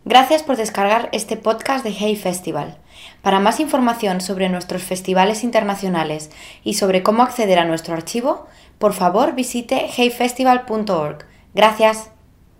Gracias por descargar este podcast de Hey Festival. Para más información sobre nuestros festivales internacionales y sobre cómo acceder a nuestro archivo, por favor visite heyfestival.org. Gracias.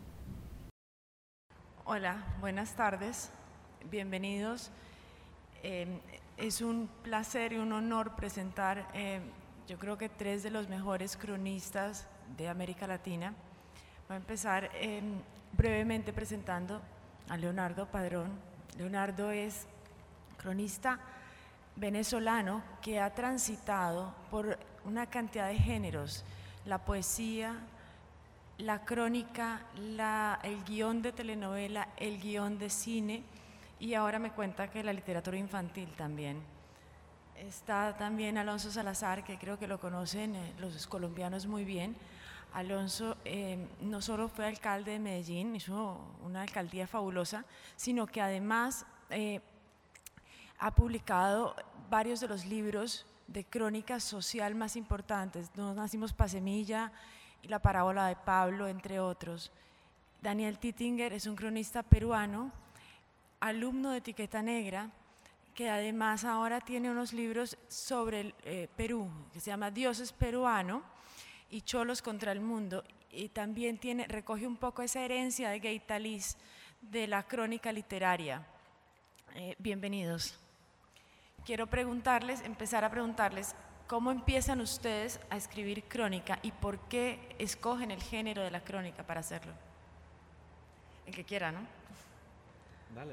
Hola, buenas tardes, bienvenidos. Es un placer y un honor presentar, yo creo que 3 de los mejores cronistas de América Latina. Voy a empezar brevemente presentando a Leonardo Padrón. Leonardo es cronista venezolano que ha transitado por una cantidad de géneros: la poesía, la crónica, el guión de telenovela, el guión de cine, y ahora me cuenta que la literatura infantil también. Está también Alonso Salazar, que creo que lo conocen los colombianos muy bien. Alonso no solo fue alcalde de Medellín, hizo una alcaldía fabulosa, sino que además ha publicado varios de los libros de crónica social más importantes. Nos nacimos pa' Semilla y La parábola de Pablo, entre otros. Daniel Tittinger es un cronista peruano, alumno de Etiqueta Negra, que además ahora tiene unos libros sobre el Perú, que se llama Dioses Peruano y Cholos contra el Mundo, y también recoge un poco esa herencia de Gaitaliz de la crónica literaria. Bienvenidos. Quiero empezar a preguntarles, ¿cómo empiezan ustedes a escribir crónica y por qué escogen el género de la crónica para hacerlo? El que quiera, ¿no? Dale,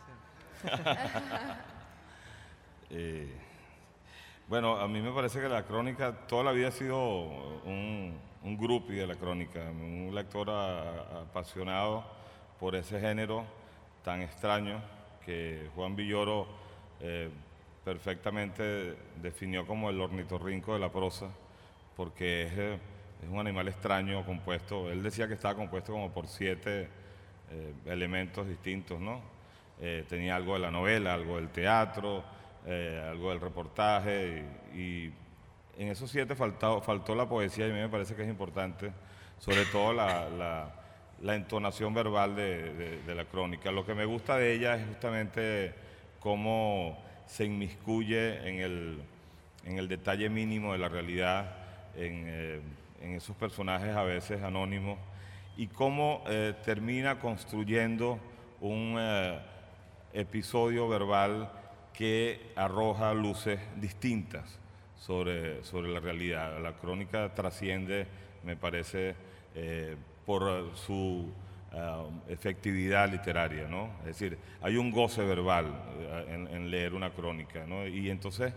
bueno, a mí me parece que la crónica toda la vida ha sido un groupie de la crónica, un lector apasionado por ese género tan extraño que Juan Villoro perfectamente definió como el ornitorrinco de la prosa, porque es un animal extraño compuesto. Él decía que estaba compuesto como por 7 elementos distintos, ¿no? Tenía algo de la novela, algo del teatro, algo del reportaje, y en esos 7 faltó la poesía, y a mí me parece que es importante, sobre todo la entonación verbal de la crónica. Lo que me gusta de ella es justamente cómo se inmiscuye en el detalle mínimo de la realidad, en esos personajes a veces anónimos, y cómo termina construyendo un episodio verbal que arroja luces distintas sobre la realidad. La crónica trasciende, me parece, por su efectividad literaria, ¿no? Es decir, hay un goce verbal en leer una crónica, ¿no? Y entonces,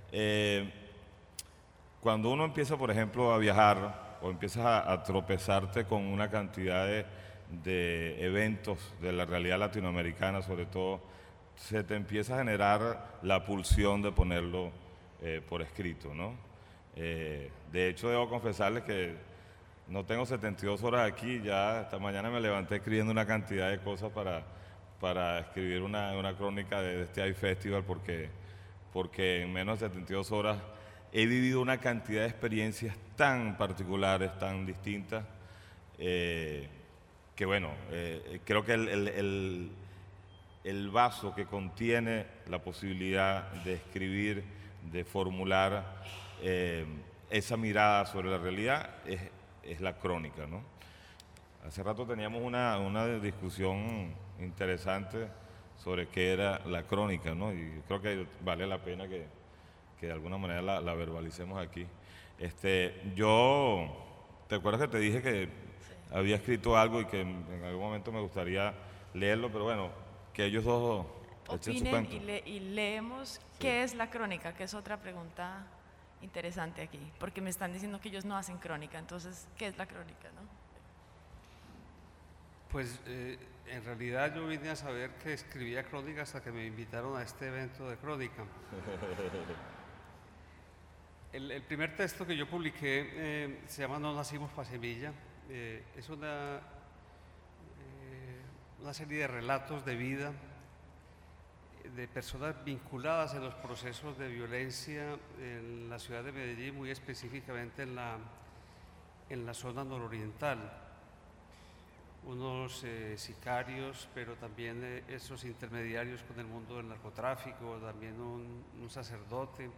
cuando uno empieza, por ejemplo, a viajar o empiezas a tropezarte con una cantidad de eventos de la realidad latinoamericana, sobre todo, se te empieza a generar la pulsión de ponerlo por escrito, ¿no? De hecho, debo confesarles que no tengo 72 horas aquí, ya esta mañana me levanté escribiendo una cantidad de cosas para escribir una crónica de este Hey Festival, porque en menos de 72 horas he vivido una cantidad de experiencias tan particulares, tan distintas, que bueno, creo que el vaso que contiene la posibilidad de escribir, de formular esa mirada sobre la realidad es la crónica, ¿no? Hace rato teníamos una discusión interesante sobre qué era la crónica, ¿no? Y creo que vale la pena que de alguna manera la verbalicemos aquí. Yo, ¿te acuerdas que te dije que sí había escrito algo y que en algún momento me gustaría leerlo? Pero bueno, que ellos dos echen su cuento. Y leemos, sí. ¿Qué es la crónica? Que es otra pregunta interesante aquí, porque me están diciendo que ellos no hacen crónica. Entonces, ¿qué es la crónica, no? Pues en realidad yo vine a saber que escribía crónica hasta que me invitaron a este evento de crónica. El primer texto que yo publiqué se llama No nacimos pa' Semilla. Es una serie de relatos de vida de personas vinculadas en los procesos de violencia en la ciudad de Medellín, muy específicamente en la zona nororiental. unos sicarios, pero también esos intermediarios con el mundo del narcotráfico, también un sacerdote.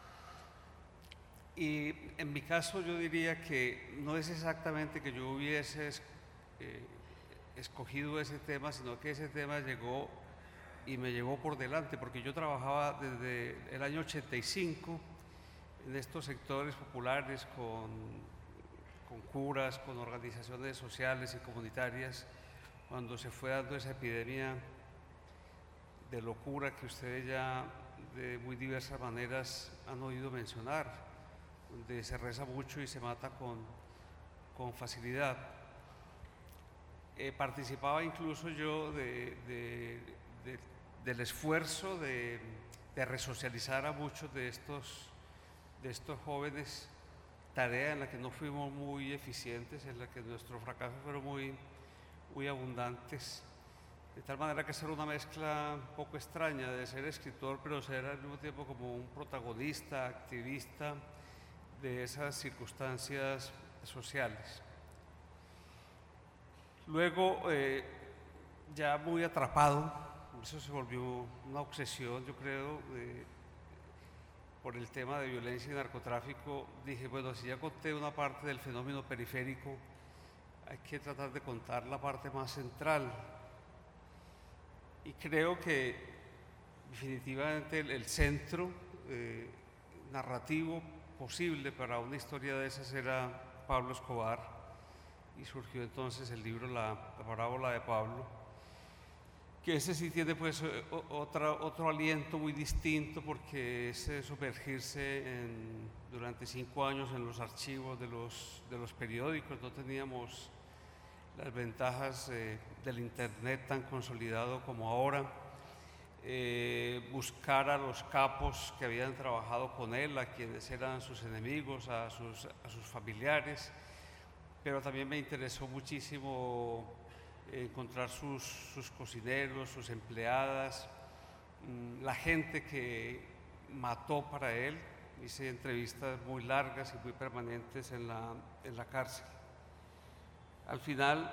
Y en mi caso yo diría que no es exactamente que yo hubiese escogido ese tema, sino que ese tema llegó y me llevó por delante, porque yo trabajaba desde el año 85 en estos sectores populares con curas, con organizaciones sociales y comunitarias, cuando se fue dando esa epidemia de locura que ustedes ya de muy diversas maneras han oído mencionar, donde se reza mucho y se mata con facilidad. Participaba incluso yo del esfuerzo de resocializar a muchos de estos jóvenes, tarea en la que no fuimos muy eficientes, en la que nuestros fracasos fueron muy abundantes, de tal manera que ser una mezcla un poco extraña de ser escritor, pero ser al mismo tiempo como un protagonista, activista de esas circunstancias sociales. Luego, ya muy atrapado, eso se volvió una obsesión, yo creo, por el tema de violencia y narcotráfico. Dije, bueno, si ya conté una parte del fenómeno periférico, hay que tratar de contar la parte más central. Y creo que definitivamente el centro narrativo posible para una historia de esas era Pablo Escobar, y surgió entonces el libro La parábola de Pablo, que ese sí tiene pues otro aliento muy distinto, porque es sumergirse durante 5 años en los archivos de los periódicos. No teníamos las ventajas del internet tan consolidado como ahora. Buscar a los capos que habían trabajado con él, a quienes eran sus enemigos, a sus familiares, pero también me interesó muchísimo encontrar sus cocineros, sus empleadas, la gente que mató para él. Hice entrevistas muy largas y muy permanentes en la cárcel. Al final,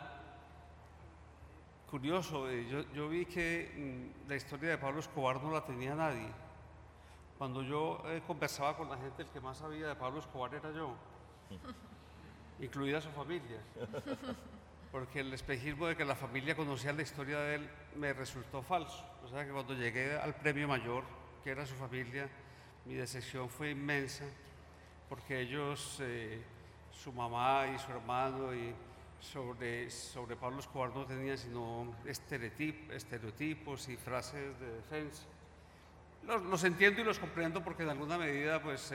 curioso, yo vi que la historia de Pablo Escobar no la tenía nadie. Cuando yo conversaba con la gente, el que más sabía de Pablo Escobar era yo, incluida su familia, porque el espejismo de que la familia conocía la historia de él me resultó falso. O sea que cuando llegué al premio mayor, que era su familia, mi decepción fue inmensa, porque ellos, su mamá y su hermano, y sobre Pablo Escobar no tenían sino estereotipos y frases de defensa. Los entiendo y los comprendo, porque en alguna medida pues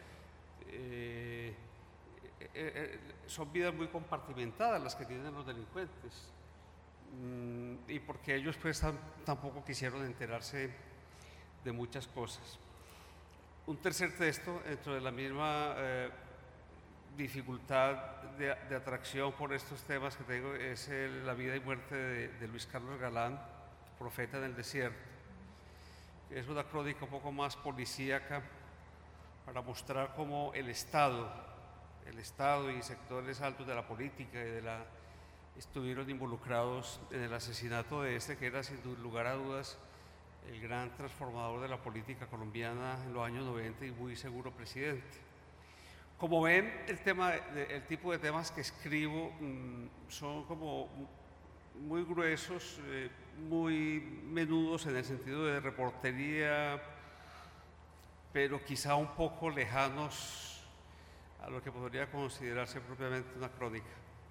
son vidas muy compartimentadas las que tienen los delincuentes, y porque ellos pues tampoco quisieron enterarse de muchas cosas. Un tercer texto, dentro de la misma dificultad de atracción por estos temas que tengo, es La vida y muerte de Luis Carlos Galán, Profeta en el desierto. Es una crónica un poco más policíaca para mostrar cómo el Estado y sectores altos de la política estuvieron involucrados en el asesinato de que era sin lugar a dudas el gran transformador de la política colombiana en los años 90 y muy seguro presidente. Como ven, el tipo de temas que escribo son como muy gruesos, muy menudos en el sentido de reportería, pero quizá un poco lejanos a lo que podría considerarse propiamente una crónica.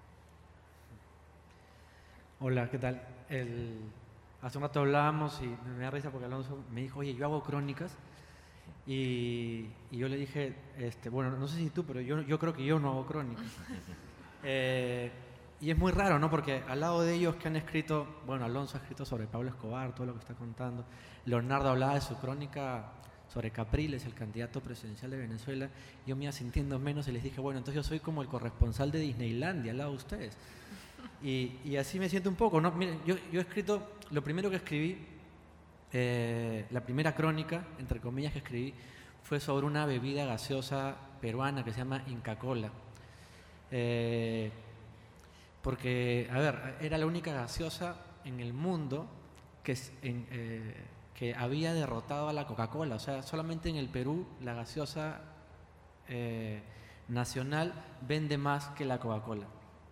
Hola, ¿qué tal? Hace un rato hablábamos y me da risa porque Alonso me dijo, oye, yo hago crónicas, y yo le dije, bueno, no sé si tú, pero yo creo que yo no hago crónicas. Y es muy raro, ¿no? Porque al lado de ellos que han escrito, bueno, Alonso ha escrito sobre Pablo Escobar, todo lo que está contando. Leonardo hablaba de su crónica sobre Capriles, el candidato presidencial de Venezuela. Yo me iba sintiendo menos y les dije, bueno, entonces yo soy como el corresponsal de Disneylandia al lado de ustedes. Y así me siento un poco, ¿no? Miren, yo he escrito, lo primero que escribí, la primera crónica, entre comillas, que escribí, fue sobre una bebida gaseosa peruana que se llama Inca Kola. porque, a ver, era la única gaseosa en el mundo que había derrotado a la Coca-Cola. O sea, solamente en el Perú la gaseosa nacional vende más que la Coca-Cola.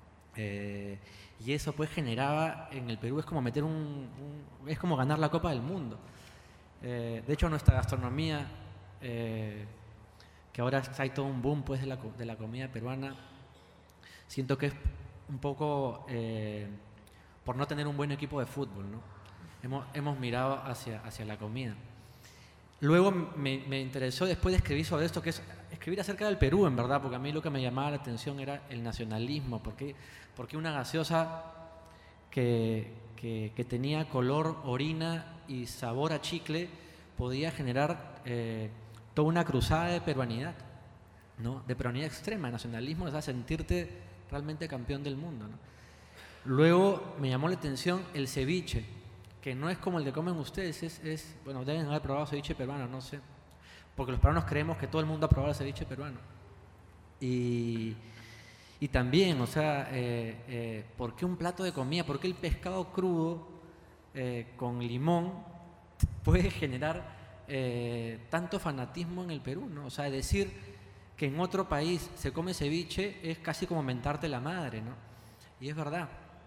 Y eso pues generaba en el Perú, es como meter es como ganar la Copa del Mundo. De hecho, nuestra gastronomía, que ahora hay todo un boom pues de la comida peruana, siento que es un poco por no tener un buen equipo de fútbol, ¿no? Hemos mirado hacia la comida. Luego me interesó después de escribir sobre esto, que es escribir acerca del Perú, en verdad, porque a mí lo que me llamaba la atención era el nacionalismo. Porque una gaseosa que tenía color orina y sabor a chicle podía generar toda una cruzada de peruanidad, ¿no? De peruanidad extrema, nacionalismo, o sea, sentirte realmente campeón del mundo, ¿no? Luego me llamó la atención el ceviche, que no es como el que comen ustedes, bueno, deben haber probado ceviche peruano, no sé, porque los peruanos creemos que todo el mundo ha probado el ceviche peruano. Y también, o sea, ¿por qué un plato de comida? ¿Por qué el pescado crudo con limón puede generar tanto fanatismo en el Perú, ¿no? O sea, decir que en otro país se come ceviche es casi como mentarte la madre, ¿no? Y es verdad.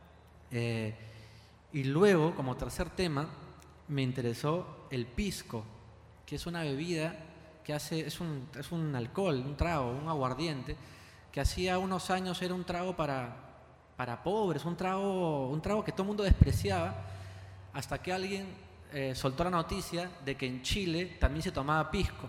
Y luego, como tercer tema, me interesó el pisco, que es una bebida que es un alcohol, un trago, un aguardiente, que hacía unos años era un trago para pobres, un trago que todo el mundo despreciaba, hasta que alguien soltó la noticia de que en Chile también se tomaba pisco.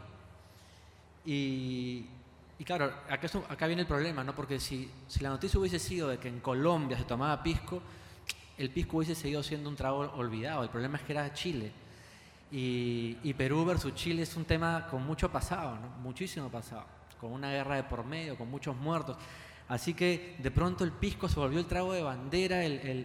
Y claro, acá viene el problema, ¿no? Porque si la noticia hubiese sido de que en Colombia se tomaba pisco, el pisco hubiese seguido siendo un trago olvidado. El problema es que era Chile. Y Perú versus Chile es un tema con mucho pasado, ¿no? Muchísimo pasado, con una guerra de por medio, con muchos muertos. Así que de pronto el pisco se volvió el trago de bandera,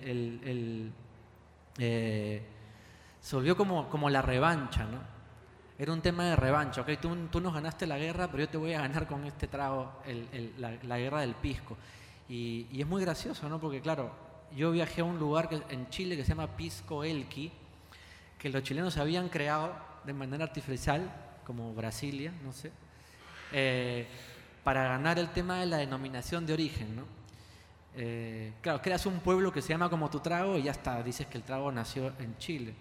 se volvió como la revancha, ¿no? Era un tema de revancha, ¿ok? Tú nos ganaste la guerra, pero yo te voy a ganar con este trago, la guerra del pisco. Y es muy gracioso, ¿no? Porque claro, yo viajé a un lugar en Chile que se llama Pisco Elqui, que los chilenos habían creado de manera artificial, como Brasilia, no sé, para ganar el tema de la denominación de origen, ¿no? Claro, creas un pueblo que se llama como tu trago y ya está, dices que el trago nació en Chile.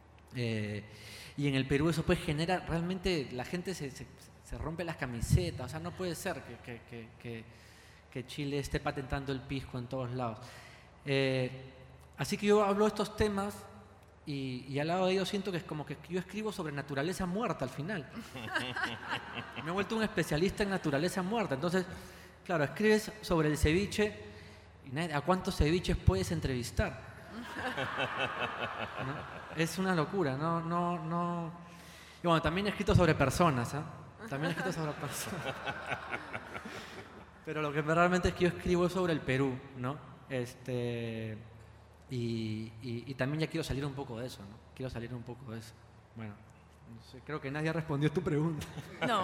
Y en el Perú eso pues genera, realmente la gente se rompe las camisetas, o sea, no puede ser que Chile esté patentando el pisco en todos lados. Así que yo hablo de estos temas y al lado de ellos siento que es como que yo escribo sobre naturaleza muerta al final. Me he vuelto un especialista en naturaleza muerta. Entonces, claro, escribes sobre el ceviche y ¿a cuántos ceviches puedes entrevistar? ¿No? Es una locura, no. Y bueno, también he escrito sobre personas, ¿eh? También he escrito sobre personas. Pero lo que realmente es que yo escribo es sobre el Perú, ¿no? Y también ya quiero salir un poco de eso, ¿no? Quiero salir un poco de eso. Bueno, no sé, creo que nadie ha respondido tu pregunta. No.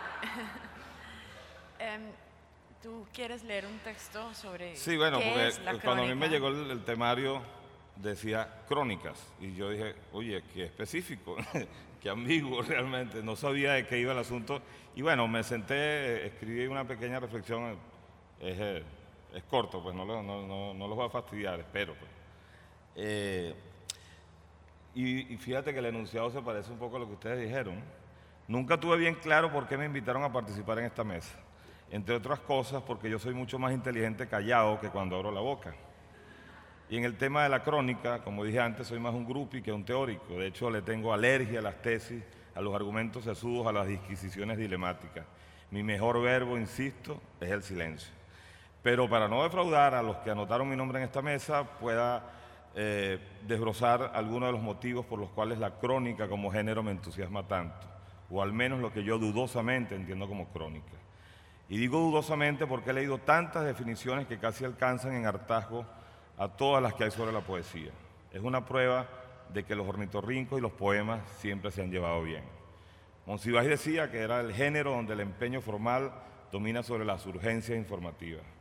¿Tú quieres leer un texto sobre sí, bueno, qué porque es la crónica? cuando a mí me llegó el temario decía crónicas y yo dije, oye, qué específico, qué ambiguo realmente, no sabía de qué iba el asunto y bueno, me senté, escribí una pequeña reflexión, es corto, pues no los voy a fastidiar, espero. Pues. Y fíjate que el enunciado se parece un poco a lo que ustedes dijeron. Nunca tuve bien claro por qué me invitaron a participar en esta mesa. Entre otras cosas, porque yo soy mucho más inteligente callado que cuando abro la boca. Y en el tema de la crónica, como dije antes, soy más un groupie que un teórico. De hecho, le tengo alergia a las tesis, a los argumentos sesudos, a las disquisiciones dilemáticas. Mi mejor verbo, insisto, es el silencio. Pero para no defraudar a los que anotaron mi nombre en esta mesa, pueda desbrozar algunos de los motivos por los cuales la crónica como género me entusiasma tanto, o al menos lo que yo dudosamente entiendo como crónica. Y digo dudosamente porque he leído tantas definiciones que casi alcanzan en hartazgo a todas las que hay sobre la poesía. Es una prueba de que los ornitorrincos y los poemas siempre se han llevado bien. Monsiváis decía que era el género donde el empeño formal domina sobre las urgencias informativas.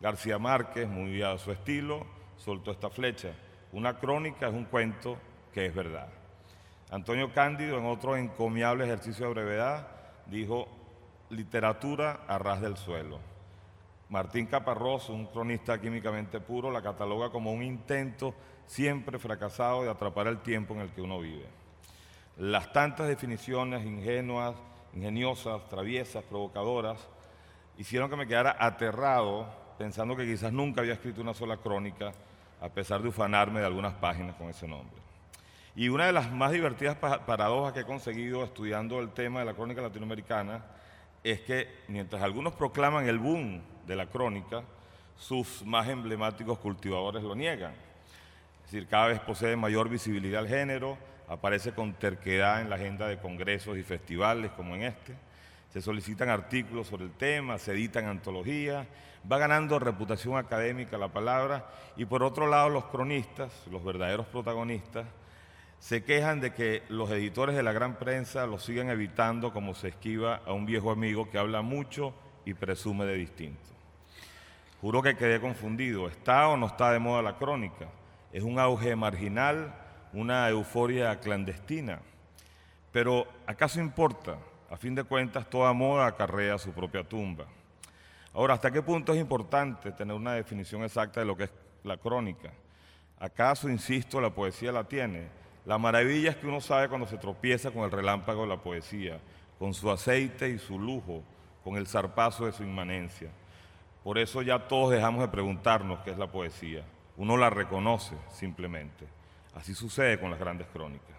García Márquez, muy a su estilo, soltó esta flecha: una crónica es un cuento que es verdad. Antonio Cándido, en otro encomiable ejercicio de brevedad, dijo: literatura a ras del suelo. Martín Caparrós, un cronista químicamente puro, la cataloga como un intento siempre fracasado de atrapar el tiempo en el que uno vive. Las tantas definiciones ingenuas, ingeniosas, traviesas, provocadoras, hicieron que me quedara aterrado, pensando que quizás nunca había escrito una sola crónica, a pesar de ufanarme de algunas páginas con ese nombre. Y una de las más divertidas paradojas que he conseguido estudiando el tema de la crónica latinoamericana es que, mientras algunos proclaman el boom de la crónica, sus más emblemáticos cultivadores lo niegan. Es decir, cada vez posee mayor visibilidad el género, aparece con terquedad en la agenda de congresos y festivales como en este, se solicitan artículos sobre el tema, se editan antologías, va ganando reputación académica la palabra, y por otro lado los cronistas, los verdaderos protagonistas, se quejan de que los editores de la gran prensa lo siguen evitando como se esquiva a un viejo amigo que habla mucho y presume de distinto. Juro que quedé confundido. ¿Está o no está de moda la crónica? ¿Es un auge marginal, una euforia clandestina? Pero ¿acaso importa? A fin de cuentas, toda moda acarrea su propia tumba. Ahora, ¿hasta qué punto es importante tener una definición exacta de lo que es la crónica? ¿Acaso, insisto, la poesía la tiene? La maravilla es que uno sabe cuando se tropieza con el relámpago de la poesía, con su aceite y su lujo, con el zarpazo de su inmanencia. Por eso ya todos dejamos de preguntarnos qué es la poesía. Uno la reconoce simplemente. Así sucede con las grandes crónicas.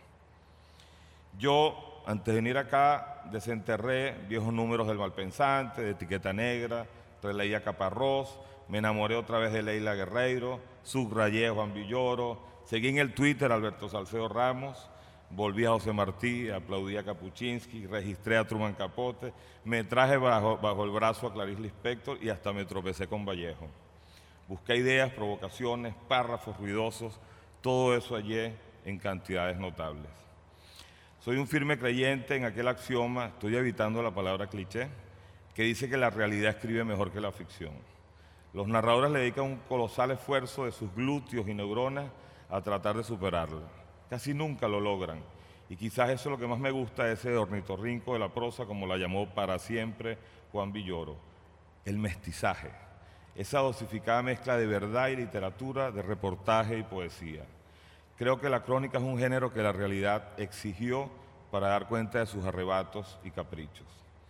Yo, antes de venir acá, desenterré viejos números del Malpensante, de Etiqueta Negra, releí a Caparrós, me enamoré otra vez de Leila Guerreiro, subrayé a Juan Villoro, seguí en el Twitter a Alberto Salcedo Ramos, volví a José Martí, aplaudí a Kapuczynski, registré a Truman Capote, me traje bajo el brazo a Clarice Lispector y hasta me tropecé con Vallejo. Busqué ideas, provocaciones, párrafos ruidosos, todo eso hallé en cantidades notables. Soy un firme creyente en aquel axioma, estoy evitando la palabra cliché, que dice que la realidad escribe mejor que la ficción. Los narradores le dedican un colosal esfuerzo de sus glúteos y neuronas a tratar de superarla. Casi nunca lo logran. Y quizás eso es lo que más me gusta de ese ornitorrinco de la prosa, como la llamó para siempre Juan Villoro: el mestizaje. Esa dosificada mezcla de verdad y literatura, de reportaje y poesía. Creo que la crónica es un género que la realidad exigió para dar cuenta de sus arrebatos y caprichos.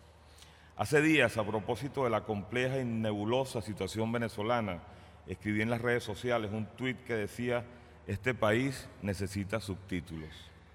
Hace días, a propósito de la compleja y nebulosa situación venezolana, escribí en las redes sociales un tuit que decía: este país necesita subtítulos.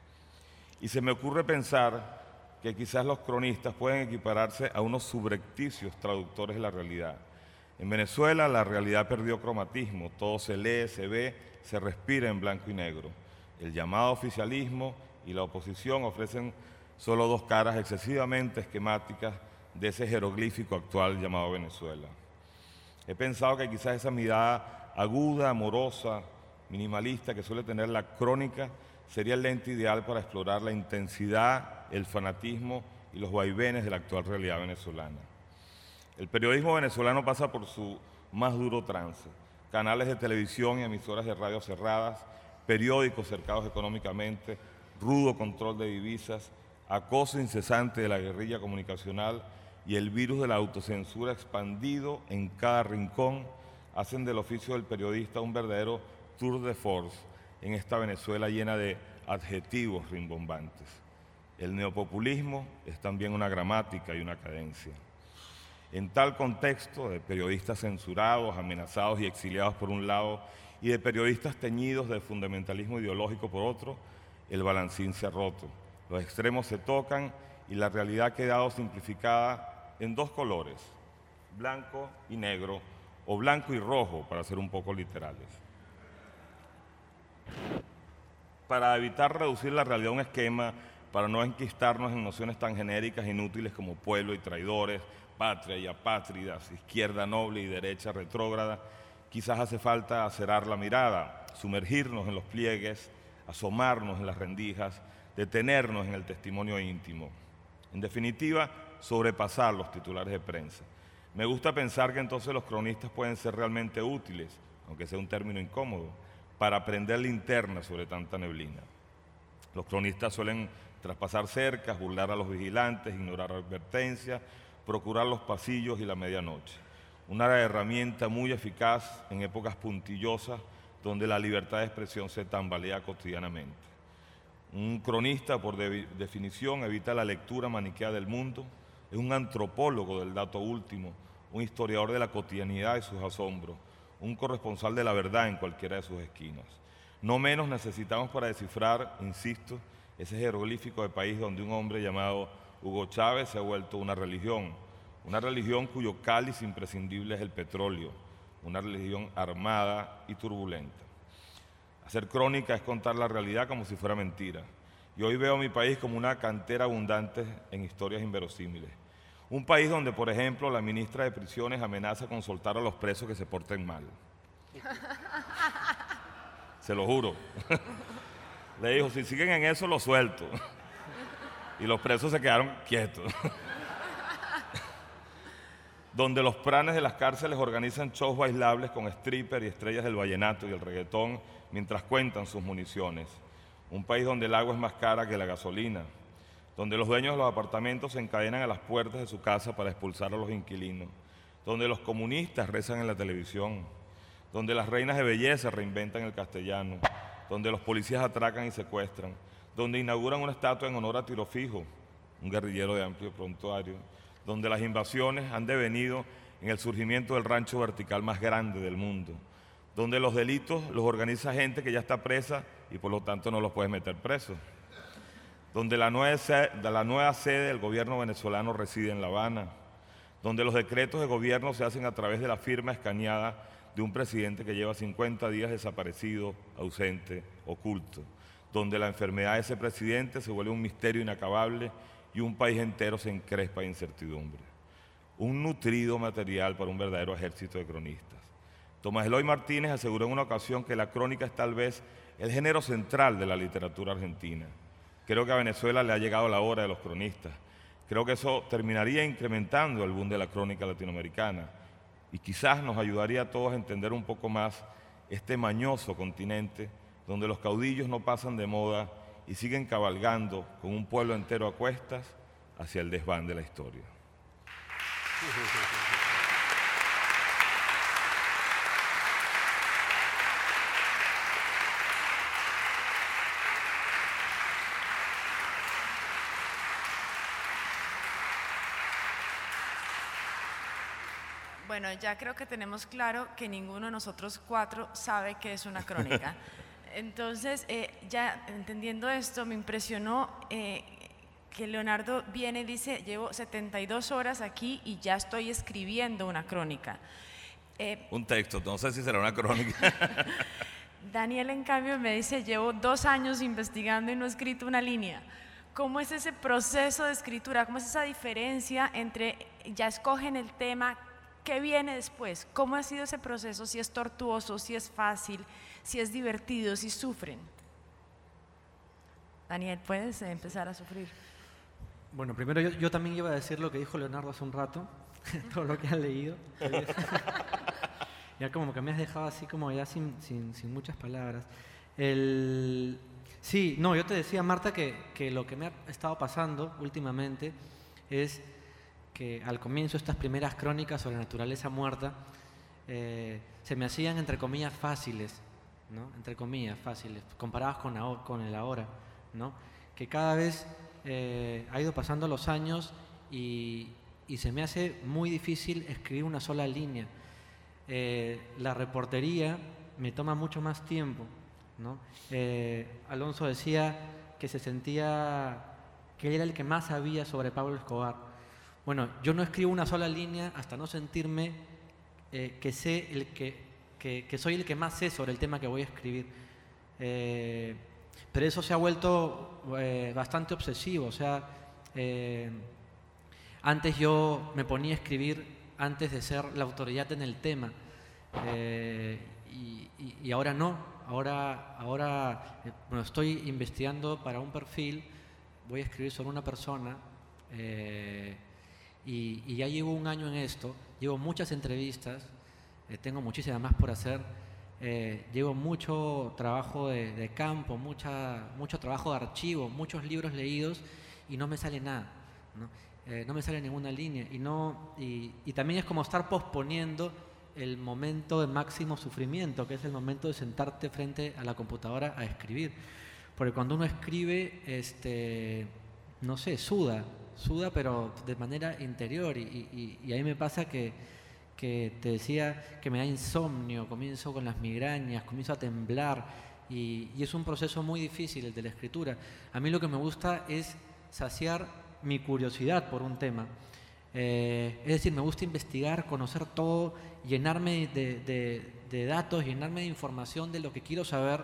Y se me ocurre pensar que quizás los cronistas pueden equipararse a unos subrepticios traductores de la realidad. En Venezuela la realidad perdió cromatismo, todo se lee, se ve, se respira en blanco y negro. El llamado oficialismo y la oposición ofrecen solo dos caras excesivamente esquemáticas de ese jeroglífico actual llamado Venezuela. He pensado que quizás esa mirada aguda, amorosa, minimalista que suele tener la crónica sería el lente ideal para explorar la intensidad, el fanatismo y los vaivenes de la actual realidad venezolana. El periodismo venezolano pasa por su más duro trance: canales de televisión y emisoras de radio cerradas, periódicos cercados económicamente, rudo control de divisas, acoso incesante de la guerrilla comunicacional y el virus de la autocensura expandido en cada rincón hacen del oficio del periodista un verdadero tour de force en esta Venezuela llena de adjetivos rimbombantes. El neopopulismo es también una gramática y una cadencia. En tal contexto de periodistas censurados, amenazados y exiliados por un lado, y de periodistas teñidos de fundamentalismo ideológico por otro, el balancín se ha roto. Los extremos se tocan y la realidad ha quedado simplificada en dos colores: blanco y negro, o blanco y rojo, para ser un poco literales. Para evitar reducir la realidad a un esquema, para no enquistarnos en nociones tan genéricas e inútiles como pueblo y traidores, patria y apátridas, izquierda noble y derecha retrógrada, quizás hace falta acerar la mirada, sumergirnos en los pliegues, asomarnos en las rendijas, detenernos en el testimonio íntimo. En definitiva, sobrepasar los titulares de prensa. Me gusta pensar que entonces los cronistas pueden ser realmente útiles, aunque sea un término incómodo, para aprender linterna sobre tanta neblina. Los cronistas suelen traspasar cercas, burlar a los vigilantes, ignorar advertencias, procurar los pasillos y la medianoche. Una herramienta muy eficaz en épocas puntillosas donde la libertad de expresión se tambalea cotidianamente. Un cronista, por definición, evita la lectura maniquea del mundo, es un antropólogo del dato último, un historiador de la cotidianidad y sus asombros, un corresponsal de la verdad en cualquiera de sus esquinas. No menos necesitamos para descifrar, insisto, ese jeroglífico de país donde un hombre llamado Hugo Chávez se ha vuelto una religión cuyo cáliz imprescindible es el petróleo, una religión armada y turbulenta. Hacer crónica es contar la realidad como si fuera mentira. Y hoy veo a mi país como una cantera abundante en historias inverosímiles. Un país donde, por ejemplo, la ministra de Prisiones amenaza con soltar a los presos que se porten mal. Se lo juro. Le dijo, si siguen en eso, lo suelto. Y los presos se quedaron quietos. Donde los pranes de las cárceles organizan shows bailables con strippers y estrellas del vallenato y el reggaetón mientras cuentan sus municiones. Un país donde el agua es más cara que la gasolina, donde los dueños de los apartamentos se encadenan a las puertas de su casa para expulsar a los inquilinos, donde los comunistas rezan en la televisión, donde las reinas de belleza reinventan el castellano, donde los policías atracan y secuestran, donde inauguran una estatua en honor a Tiro Fijo, un guerrillero de amplio prontuario, donde las invasiones han devenido en el surgimiento del rancho vertical más grande del mundo, donde los delitos los organiza gente que ya está presa y por lo tanto no los puede meter presos, donde la nueva sede del gobierno venezolano reside en La Habana, donde los decretos de gobierno se hacen a través de la firma escaneada de un presidente que lleva 50 días desaparecido, ausente, oculto, donde la enfermedad de ese presidente se vuelve un misterio inacabable y un país entero se encrespa de incertidumbre. Un nutrido material para un verdadero ejército de cronistas. Tomás Eloy Martínez aseguró en una ocasión que la crónica es tal vez el género central de la literatura argentina. Creo que a Venezuela le ha llegado la hora de los cronistas. Creo que eso terminaría incrementando el boom de la crónica latinoamericana y quizás nos ayudaría a todos a entender un poco más este mañoso continente donde los caudillos no pasan de moda y siguen cabalgando con un pueblo entero a cuestas hacia el desván de la historia. Bueno, ya creo que tenemos claro que ninguno de nosotros cuatro sabe qué es una crónica. Entonces, ya entendiendo esto, me impresionó que Leonardo viene y dice, llevo 72 horas aquí y ya estoy escribiendo una crónica. Un texto, no sé si será una crónica. Daniel, en cambio, me dice, llevo 2 años investigando y no he escrito una línea. ¿Cómo es ese proceso de escritura? ¿Cómo es esa diferencia entre ya escogen el tema? ¿Qué viene después? ¿Cómo ha sido ese proceso? Si es tortuoso, si es fácil, si es divertido, si sufren. Daniel, ¿puedes empezar a sufrir? Bueno, primero yo también iba a decir lo que dijo Leonardo hace un rato, todo lo que has leído. Ya como que me has dejado así como ya sin muchas palabras. Sí, no, yo te decía, Marta, que lo que me ha estado pasando últimamente es que al comienzo estas primeras crónicas sobre naturaleza muerta se me hacían entre comillas fáciles, ¿no? Entre comillas fáciles, comparadas con el ahora, ¿no? Que cada vez ha ido pasando los años y se me hace muy difícil escribir una sola línea. La reportería me toma mucho más tiempo, ¿no? Alonso decía que se sentía que él era el que más sabía sobre Pablo Escobar. Bueno, yo no escribo una sola línea hasta no sentirme que soy el que más sé sobre el tema que voy a escribir. Pero eso se ha vuelto bastante obsesivo. O sea, antes yo me ponía a escribir antes de ser la autoridad en el tema. Y ahora no. Ahora bueno, estoy investigando para un perfil, voy a escribir sobre una persona Y ya llevo un año en esto, llevo muchas entrevistas, tengo muchísimas más por hacer, llevo mucho trabajo de campo, mucho trabajo de archivo, muchos libros leídos y no me sale nada, ¿no? No me sale ninguna línea y también es como estar posponiendo el momento de máximo sufrimiento, que es el momento de sentarte frente a la computadora a escribir. Porque cuando uno escribe, no sé, suda, pero de manera interior. Y a mí me pasa que te decía que me da insomnio, comienzo con las migrañas, comienzo a temblar. Y es un proceso muy difícil el de la escritura. A mí lo que me gusta es saciar mi curiosidad por un tema. Es decir, me gusta investigar, conocer todo, llenarme de datos, llenarme de información de lo que quiero saber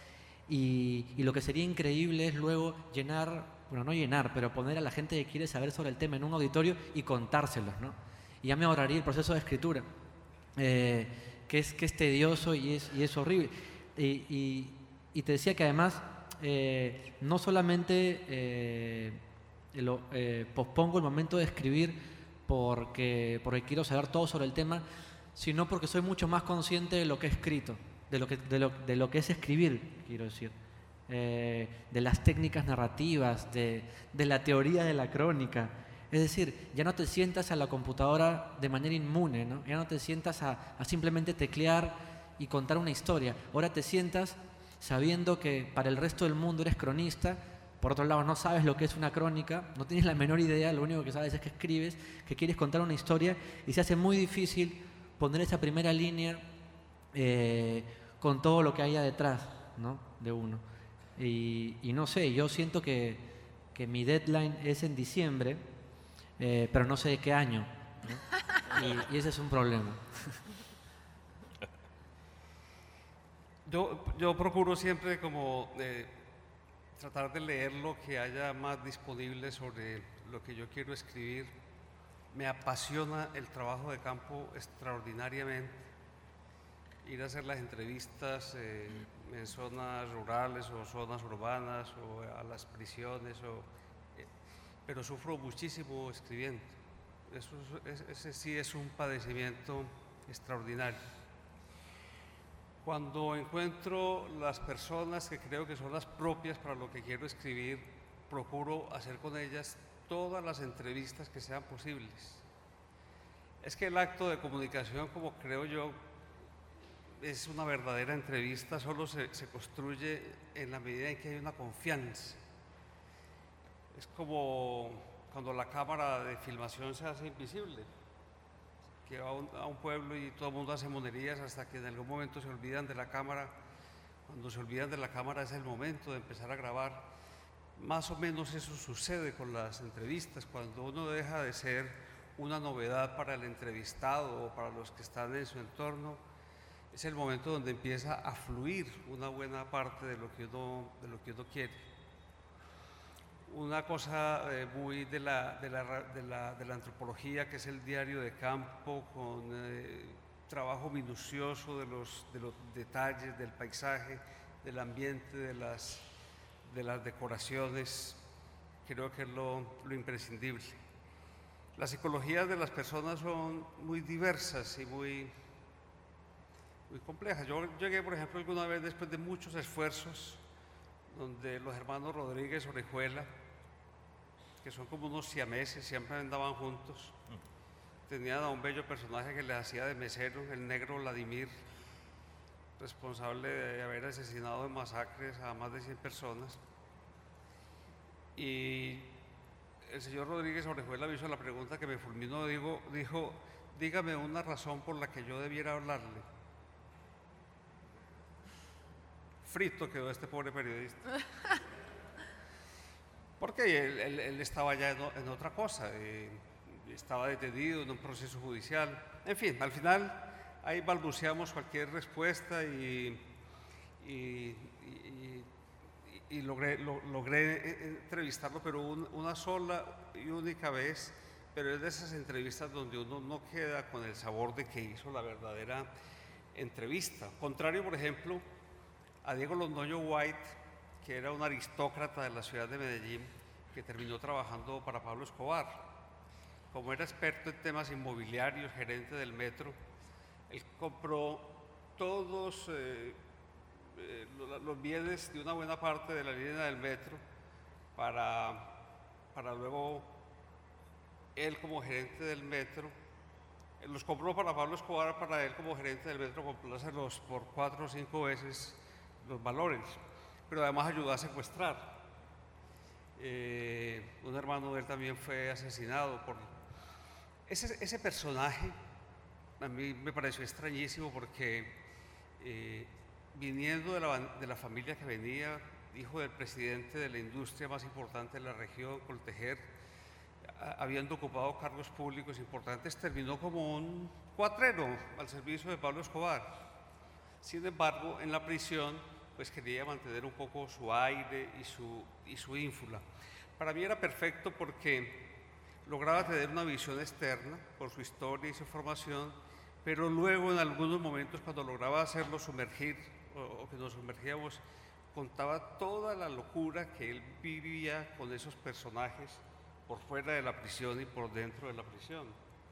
y lo que sería increíble es luego pero poner a la gente que quiere saber sobre el tema en un auditorio y contárselos, ¿no? Y ya me ahorraría el proceso de escritura, que es tedioso y es horrible. Y te decía que además no solamente pospongo el momento de escribir porque quiero saber todo sobre el tema, sino porque soy mucho más consciente de lo que he escrito, de lo que es escribir, quiero decir, de las técnicas narrativas, de la teoría de la crónica. Es decir, ya no te sientas a la computadora de manera inmune, ¿no? Ya no te sientas a simplemente teclear y contar una historia. Ahora te sientas sabiendo que para el resto del mundo eres cronista. Por otro lado, no sabes lo que es una crónica, no tienes la menor idea, lo único que sabes es que escribes, que quieres contar una historia y se hace muy difícil poner esa primera línea con todo lo que haya detrás, ¿no? De uno. Y no sé, yo siento que mi deadline es en diciembre, pero no sé de qué año, ¿no? Y ese es un problema. Yo procuro siempre como tratar de leer lo que haya más disponible sobre lo que yo quiero escribir. Me apasiona el trabajo de campo extraordinariamente. Ir a hacer las entrevistas en zonas rurales o zonas urbanas o a las prisiones, pero sufro muchísimo escribiendo. Ese sí es un padecimiento extraordinario. Cuando encuentro las personas que creo que son las propias para lo que quiero escribir, procuro hacer con ellas todas las entrevistas que sean posibles. Es que el acto de comunicación, como creo yo, es una verdadera entrevista, solo se construye en la medida en que hay una confianza. Es como cuando la cámara de filmación se hace invisible, que va a un pueblo y todo el mundo hace monerías hasta que en algún momento se olvidan de la cámara. Cuando se olvidan de la cámara es el momento de empezar a grabar. Más o menos eso sucede con las entrevistas. Cuando uno deja de ser una novedad para el entrevistado o para los que están en su entorno, es el momento donde empieza a fluir una buena parte de lo que uno quiere. Una cosa muy de la antropología, que es el diario de campo, con trabajo minucioso de los detalles del paisaje, del ambiente, de las decoraciones, creo que es lo imprescindible. Las psicologías de las personas son muy diversas y muy complejas. Yo llegué, por ejemplo, alguna vez después de muchos esfuerzos, donde los hermanos Rodríguez Orejuela, que son como unos siameses, siempre andaban juntos, tenían a un bello personaje que les hacía de mesero, el negro Vladimir, responsable de haber asesinado en masacres a más de 100 personas. Y el señor Rodríguez Orejuela me hizo la pregunta que me fulminó, dijo, dígame una razón por la que yo debiera hablarle. Frito quedó este pobre periodista. Porque él estaba ya en otra cosa, estaba detenido en un proceso judicial. En fin, al final ahí balbuceamos cualquier respuesta y logré entrevistarlo, pero una sola y única vez. Pero es de esas entrevistas donde uno no queda con el sabor de que hizo la verdadera entrevista. Contrario, por ejemplo, a Diego Londoño White, que era un aristócrata de la ciudad de Medellín, que terminó trabajando para Pablo Escobar. como era experto en temas inmobiliarios, gerente del metro, él compró todos los bienes de una buena parte de la línea del metro para luego él como gerente del metro, los compró para Pablo Escobar, para él como gerente del metro comprárselos por 4 o 5 veces los valores, pero además ayudó a secuestrar. Un hermano de él también fue asesinado por... Ese personaje a mí me pareció extrañísimo porque viniendo de la familia que venía, hijo del presidente de la industria más importante de la región, Coltejer, habiendo ocupado cargos públicos importantes, terminó como un cuatrero al servicio de Pablo Escobar. Sin embargo, en la prisión, pues quería mantener un poco su aire y su ínfula. Para mí era perfecto porque lograba tener una visión externa por su historia y su formación, pero luego en algunos momentos cuando lograba hacerlo sumergir o que nos sumergíamos, contaba toda la locura que él vivía con esos personajes por fuera de la prisión y por dentro de la prisión.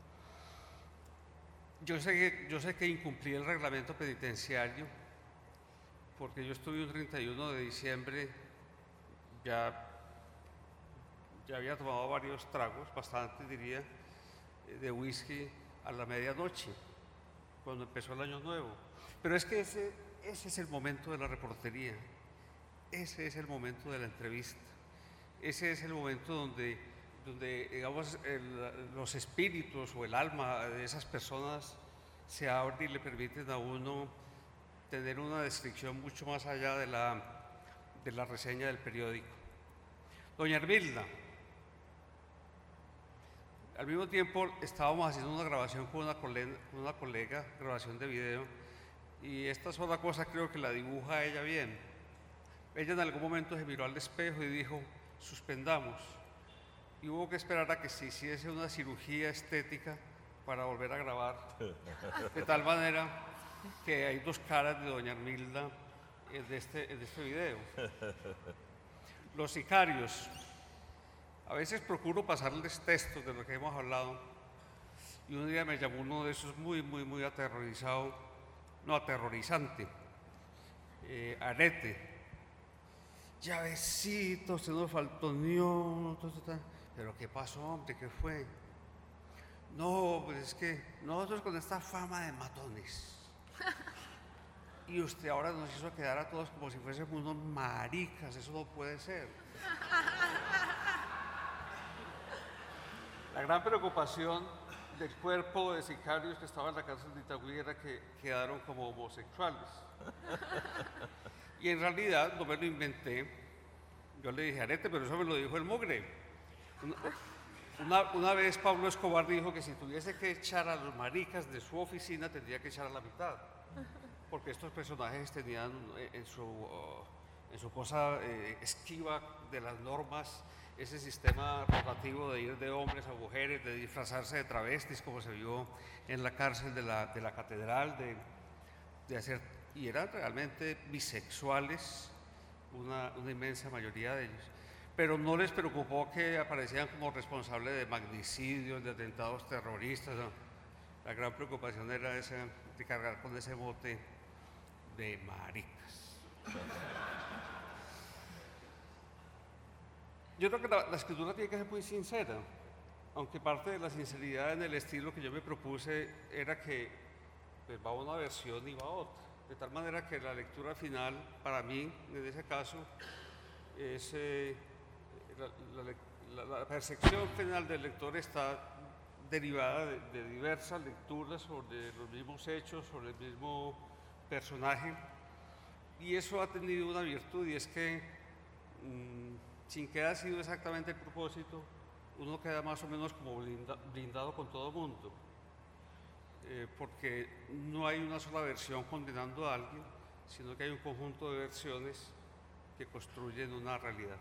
Yo sé que incumplí el reglamento penitenciario porque yo estuve un 31 de diciembre, ya había tomado varios tragos, bastante diría, de whisky a la medianoche, cuando empezó el año nuevo. Pero es que ese es el momento de la reportería, ese es el momento de la entrevista, ese es el momento donde digamos, los espíritus o el alma de esas personas se abren y le permiten a uno tener una descripción mucho más allá de la reseña del periódico. Doña Hermilda, al mismo tiempo estábamos haciendo una grabación con una colega, grabación de video, y esta sola cosa creo que la dibuja a ella bien. Ella en algún momento se miró al espejo y dijo, suspendamos. Y hubo que esperar a que se hiciese una cirugía estética para volver a grabar, de tal manera que hay 2 caras de doña Hermilda en este video. Los sicarios. A veces procuro pasarles textos de lo que hemos hablado y un día me llamó uno de esos muy aterrorizado, no aterrorizante, Arete. Llavecito, se nos faltó ni uno, pero ¿qué pasó, hombre? ¿Qué fue? No, pues es que nosotros con esta fama de matones y usted ahora nos hizo quedar a todos como si fuésemos unos maricas, eso no puede ser. La gran preocupación del cuerpo de sicarios que estaba en la cárcel de Itagüí era que quedaron como homosexuales. Y en realidad no me lo inventé. Yo le dije, Arete, pero eso me lo dijo el mugre. Una vez Pablo Escobar dijo que si tuviese que echar a los maricas de su oficina, tendría que echar a la mitad. Porque estos personajes tenían en su cosa esquiva de las normas, ese sistema rotativo de ir de hombres a mujeres, de disfrazarse de travestis, como se vio en la cárcel de la catedral, de hacer, y eran realmente bisexuales, una inmensa mayoría de ellos. Pero no les preocupó que aparecían como responsables de magnicidios, de atentados terroristas, ¿no? La gran preocupación era esa, de cargar con ese bote de maricas. Yo creo que la escritura tiene que ser muy sincera, aunque parte de la sinceridad en el estilo que yo me propuse era que pues, va una versión y va otra, de tal manera que la lectura final, para mí, en ese caso, es la percepción final del lector está derivada de diversas lecturas sobre los mismos hechos, sobre el mismo personaje, y eso ha tenido una virtud, y es que sin que haya sido exactamente el propósito, uno queda más o menos como blindado con todo el mundo, porque no hay una sola versión condenando a alguien, sino que hay un conjunto de versiones que construyen una realidad.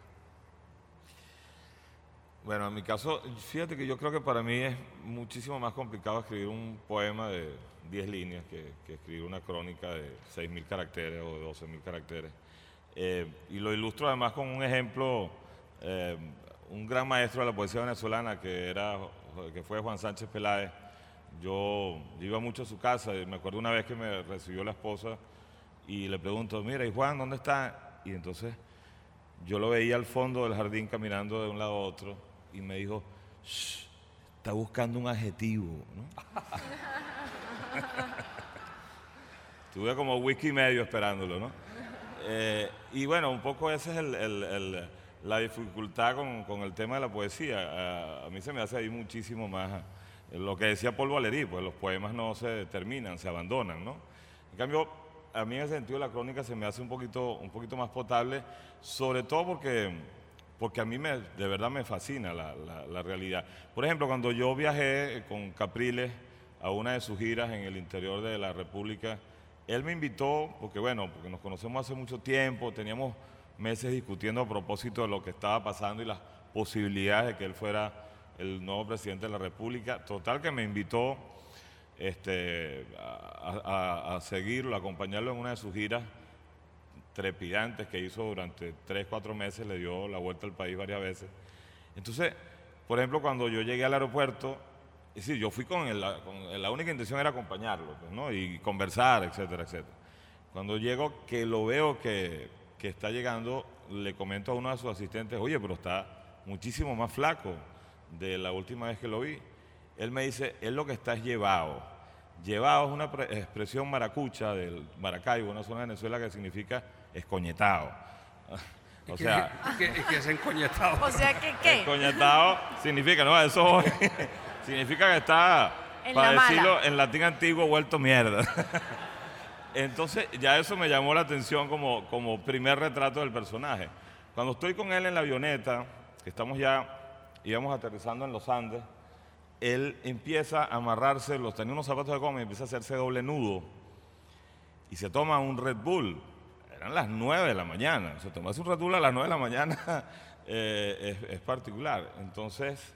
Bueno, en mi caso, fíjate que yo creo que para mí es muchísimo más complicado escribir un poema de 10 líneas que escribir una crónica de 6.000 caracteres o de 12.000 caracteres. Y lo ilustro además con un ejemplo, un gran maestro de la poesía venezolana que era que fue Juan Sánchez Peláez, yo iba mucho a su casa. Me acuerdo una vez que me recibió la esposa y le pregunto, mira, ¿y Juan dónde está? Y entonces yo lo veía al fondo del jardín caminando de un lado a otro y me dijo, shh, está buscando un adjetivo, ¿no? Estuve como wiki y medio esperándolo, ¿no? Y bueno, un poco esa es la dificultad con el tema de la poesía. A mí se me hace ahí muchísimo más lo que decía Paul Valéry, pues los poemas no se terminan, se abandonan, ¿no? En cambio, a mí en ese sentido la crónica se me hace un poquito más potable, sobre todo porque a mí de verdad me fascina la realidad. Por ejemplo, cuando yo viajé con Capriles a una de sus giras en el interior de la República, él me invitó, porque nos conocemos hace mucho tiempo, teníamos meses discutiendo a propósito de lo que estaba pasando y las posibilidades de que él fuera el nuevo presidente de la República. Total que me invitó a seguirlo, a acompañarlo en una de sus giras trepidantes que hizo durante 3, 4 meses, le dio la vuelta al país varias veces. Entonces, por ejemplo, cuando yo llegué al aeropuerto, es decir, yo fui con la única intención era acompañarlo, pues, ¿no? Y conversar, etcétera, etcétera. Cuando llego, que lo veo que está llegando, le comento a uno de sus asistentes, oye, pero está muchísimo más flaco de la última vez que lo vi. Él me dice, él lo que está es llevado. Llevado es una expresión maracucha del Maracaibo, una zona de Venezuela que significa escoñetado. O sea, ¿qué es encoñetado? O sea, ¿qué? Escoñetado significa, no, eso hoy significa que está, para decirlo en latín antiguo, vuelto mierda. Entonces, ya eso me llamó la atención como primer retrato del personaje. Cuando estoy con él en la avioneta, que íbamos aterrizando en los Andes, él empieza a amarrarse, tenía unos zapatos de goma y empieza a hacerse doble nudo y se toma un Red Bull. Eran las 9 de la mañana, o sea, tomarse un Red Bull a las 9 de la mañana es particular. Entonces,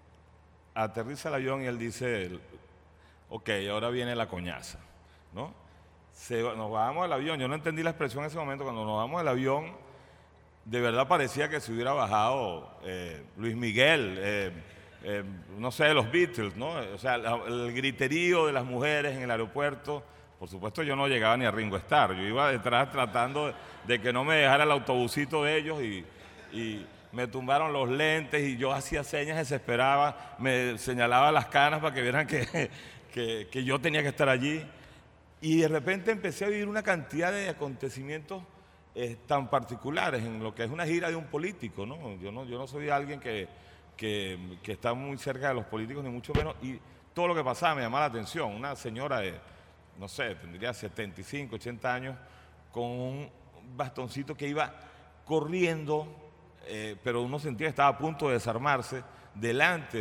aterriza el avión y él dice, ok, ahora viene la coñaza, ¿no? Nos bajamos del avión, yo no entendí la expresión en ese momento, cuando nos bajamos del avión, de verdad parecía que se hubiera bajado Luis Miguel, no sé, los Beatles, ¿no? O sea, el griterío de las mujeres en el aeropuerto. Por supuesto, yo no llegaba ni a Ringo Starr, yo iba detrás tratando de que no me dejara el autobusito de ellos y me tumbaron los lentes y yo hacía señas, desesperaba, me señalaba las canas para que vieran que yo tenía que estar allí. Y de repente empecé a vivir una cantidad de acontecimientos tan particulares en lo que es una gira de un político, ¿no? Yo no soy alguien que está muy cerca de los políticos, ni mucho menos, y todo lo que pasaba me llamaba la atención. Una señora de, no sé, tendría 75, 80 años, con un bastoncito que iba corriendo, pero uno sentía que estaba a punto de desarmarse, delante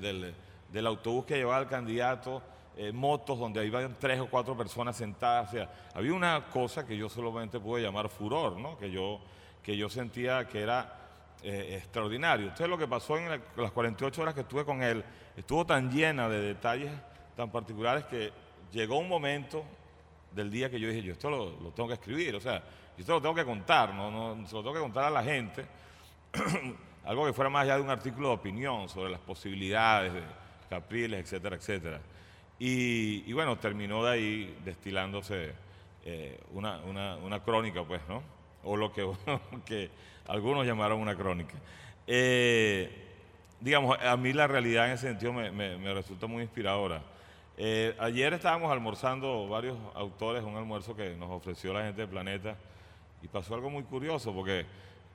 del autobús que llevaba al candidato, motos donde habían 3 o 4 personas sentadas. O sea, había una cosa que yo solamente pude llamar furor, ¿no? Que yo sentía que era extraordinario. Entonces, lo que pasó en las 48 horas que estuve con él, estuvo tan llena de detalles tan particulares que llegó un momento del día que yo dije, yo esto lo tengo que escribir, o sea, yo esto lo tengo que contar, no se lo tengo que contar a la gente, algo que fuera más allá de un artículo de opinión sobre las posibilidades de Capriles, etcétera, etcétera. Y bueno, terminó de ahí destilándose una crónica, pues, ¿no? O lo que algunos llamaron una crónica. Digamos, a mí la realidad en ese sentido me resulta muy inspiradora. Ayer estábamos almorzando varios autores, un almuerzo que nos ofreció la gente de Planeta, y pasó algo muy curioso porque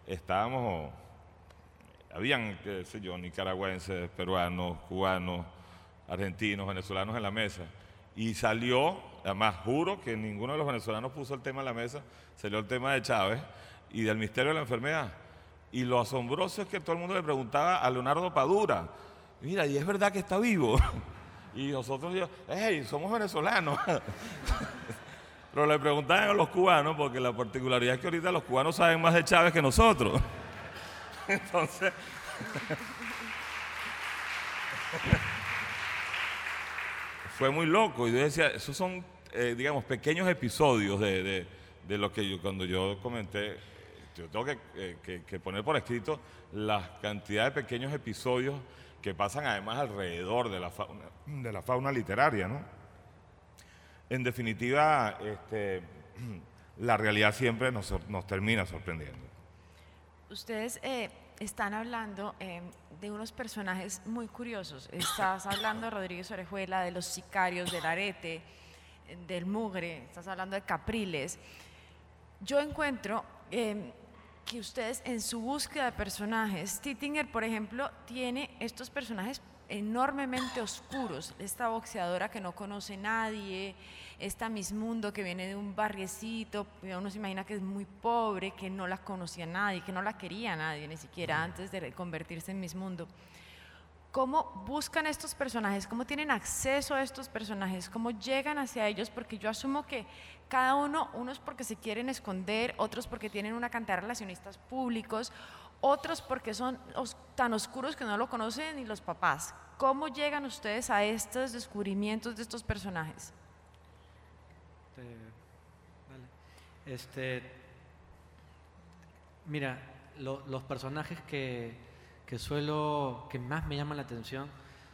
habían, qué sé yo, nicaragüenses, peruanos, cubanos, argentinos, venezolanos en la mesa, y salió, además juro que ninguno de los venezolanos puso el tema en la mesa, salió el tema de Chávez y del misterio de la enfermedad. Y lo asombroso es que todo el mundo le preguntaba a Leonardo Padura, mira, ¿y es verdad que está vivo? Y nosotros, hey, somos venezolanos. Pero le preguntaban a los cubanos, porque la particularidad es que ahorita los cubanos saben más de Chávez que nosotros. Entonces, fue muy loco. Y yo decía, esos son, digamos, pequeños episodios de lo que cuando yo comenté, yo tengo que poner por escrito la cantidad de pequeños episodios que pasan además alrededor de la fauna literaria, ¿no? En definitiva, la realidad siempre nos termina sorprendiendo. Ustedes están hablando de unos personajes muy curiosos. Estás hablando de Rodríguez Orejuela, de los sicarios, del Arete, del Mugre, estás hablando de Capriles. Yo encuentro que ustedes en su búsqueda de personajes, Tittinger, por ejemplo, tiene estos personajes enormemente oscuros. Esta boxeadora que no conoce a nadie, esta Miss Mundo que viene de un barriecito, uno se imagina que es muy pobre, que no la conocía nadie, que no la quería nadie, ni siquiera antes de convertirse en Miss Mundo. ¿Cómo buscan estos personajes? ¿Cómo tienen acceso a estos personajes? ¿Cómo llegan hacia ellos? Porque yo asumo que cada unos porque se quieren esconder, otros porque tienen una cantidad de relacionistas públicos, otros porque son tan oscuros que no lo conocen ni los papás. ¿Cómo llegan ustedes a estos descubrimientos de estos personajes? Mira, los personajes que más me llaman la atención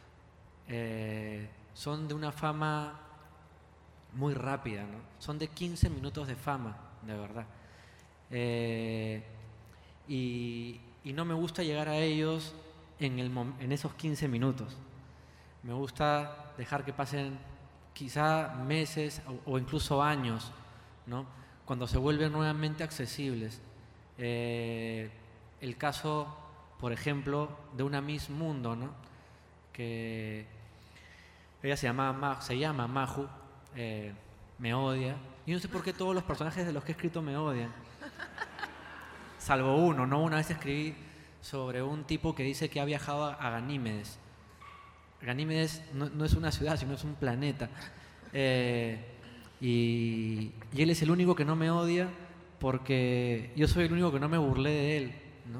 son de una fama muy rápida, ¿no? Son de 15 minutos de fama, de verdad. Y no me gusta llegar a ellos en esos 15 minutos. Me gusta dejar que pasen quizá meses o incluso años, ¿no? Cuando se vuelven nuevamente accesibles. El caso, por ejemplo, de una Miss Mundo, ¿no? Que ella se llama Maju, me odia. Y no sé por qué todos los personajes de los que he escrito me odian. Salvo uno, ¿no? Una vez escribí sobre un tipo que dice que ha viajado a Ganímedes. Ganímedes no es una ciudad, sino es un planeta. Y él es el único que no me odia porque yo soy el único que no me burlé de él, ¿no?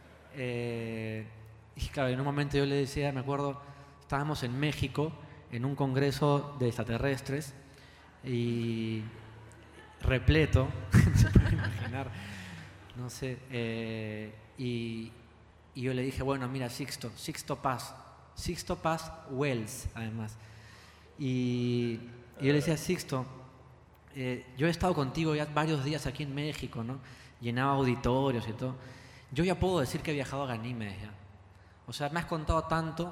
Y claro, en un momento yo le decía, me acuerdo, estábamos en México en un congreso de extraterrestres y repleto, se puede imaginar, no sé, y yo le dije, bueno, mira, Sixto Paz Wells, además. Y yo le decía, Sixto, yo he estado contigo ya varios días aquí en México, ¿no? Llenaba auditorios y todo. Yo ya puedo decir que he viajado a Ganímedes ya. O sea, me has contado tanto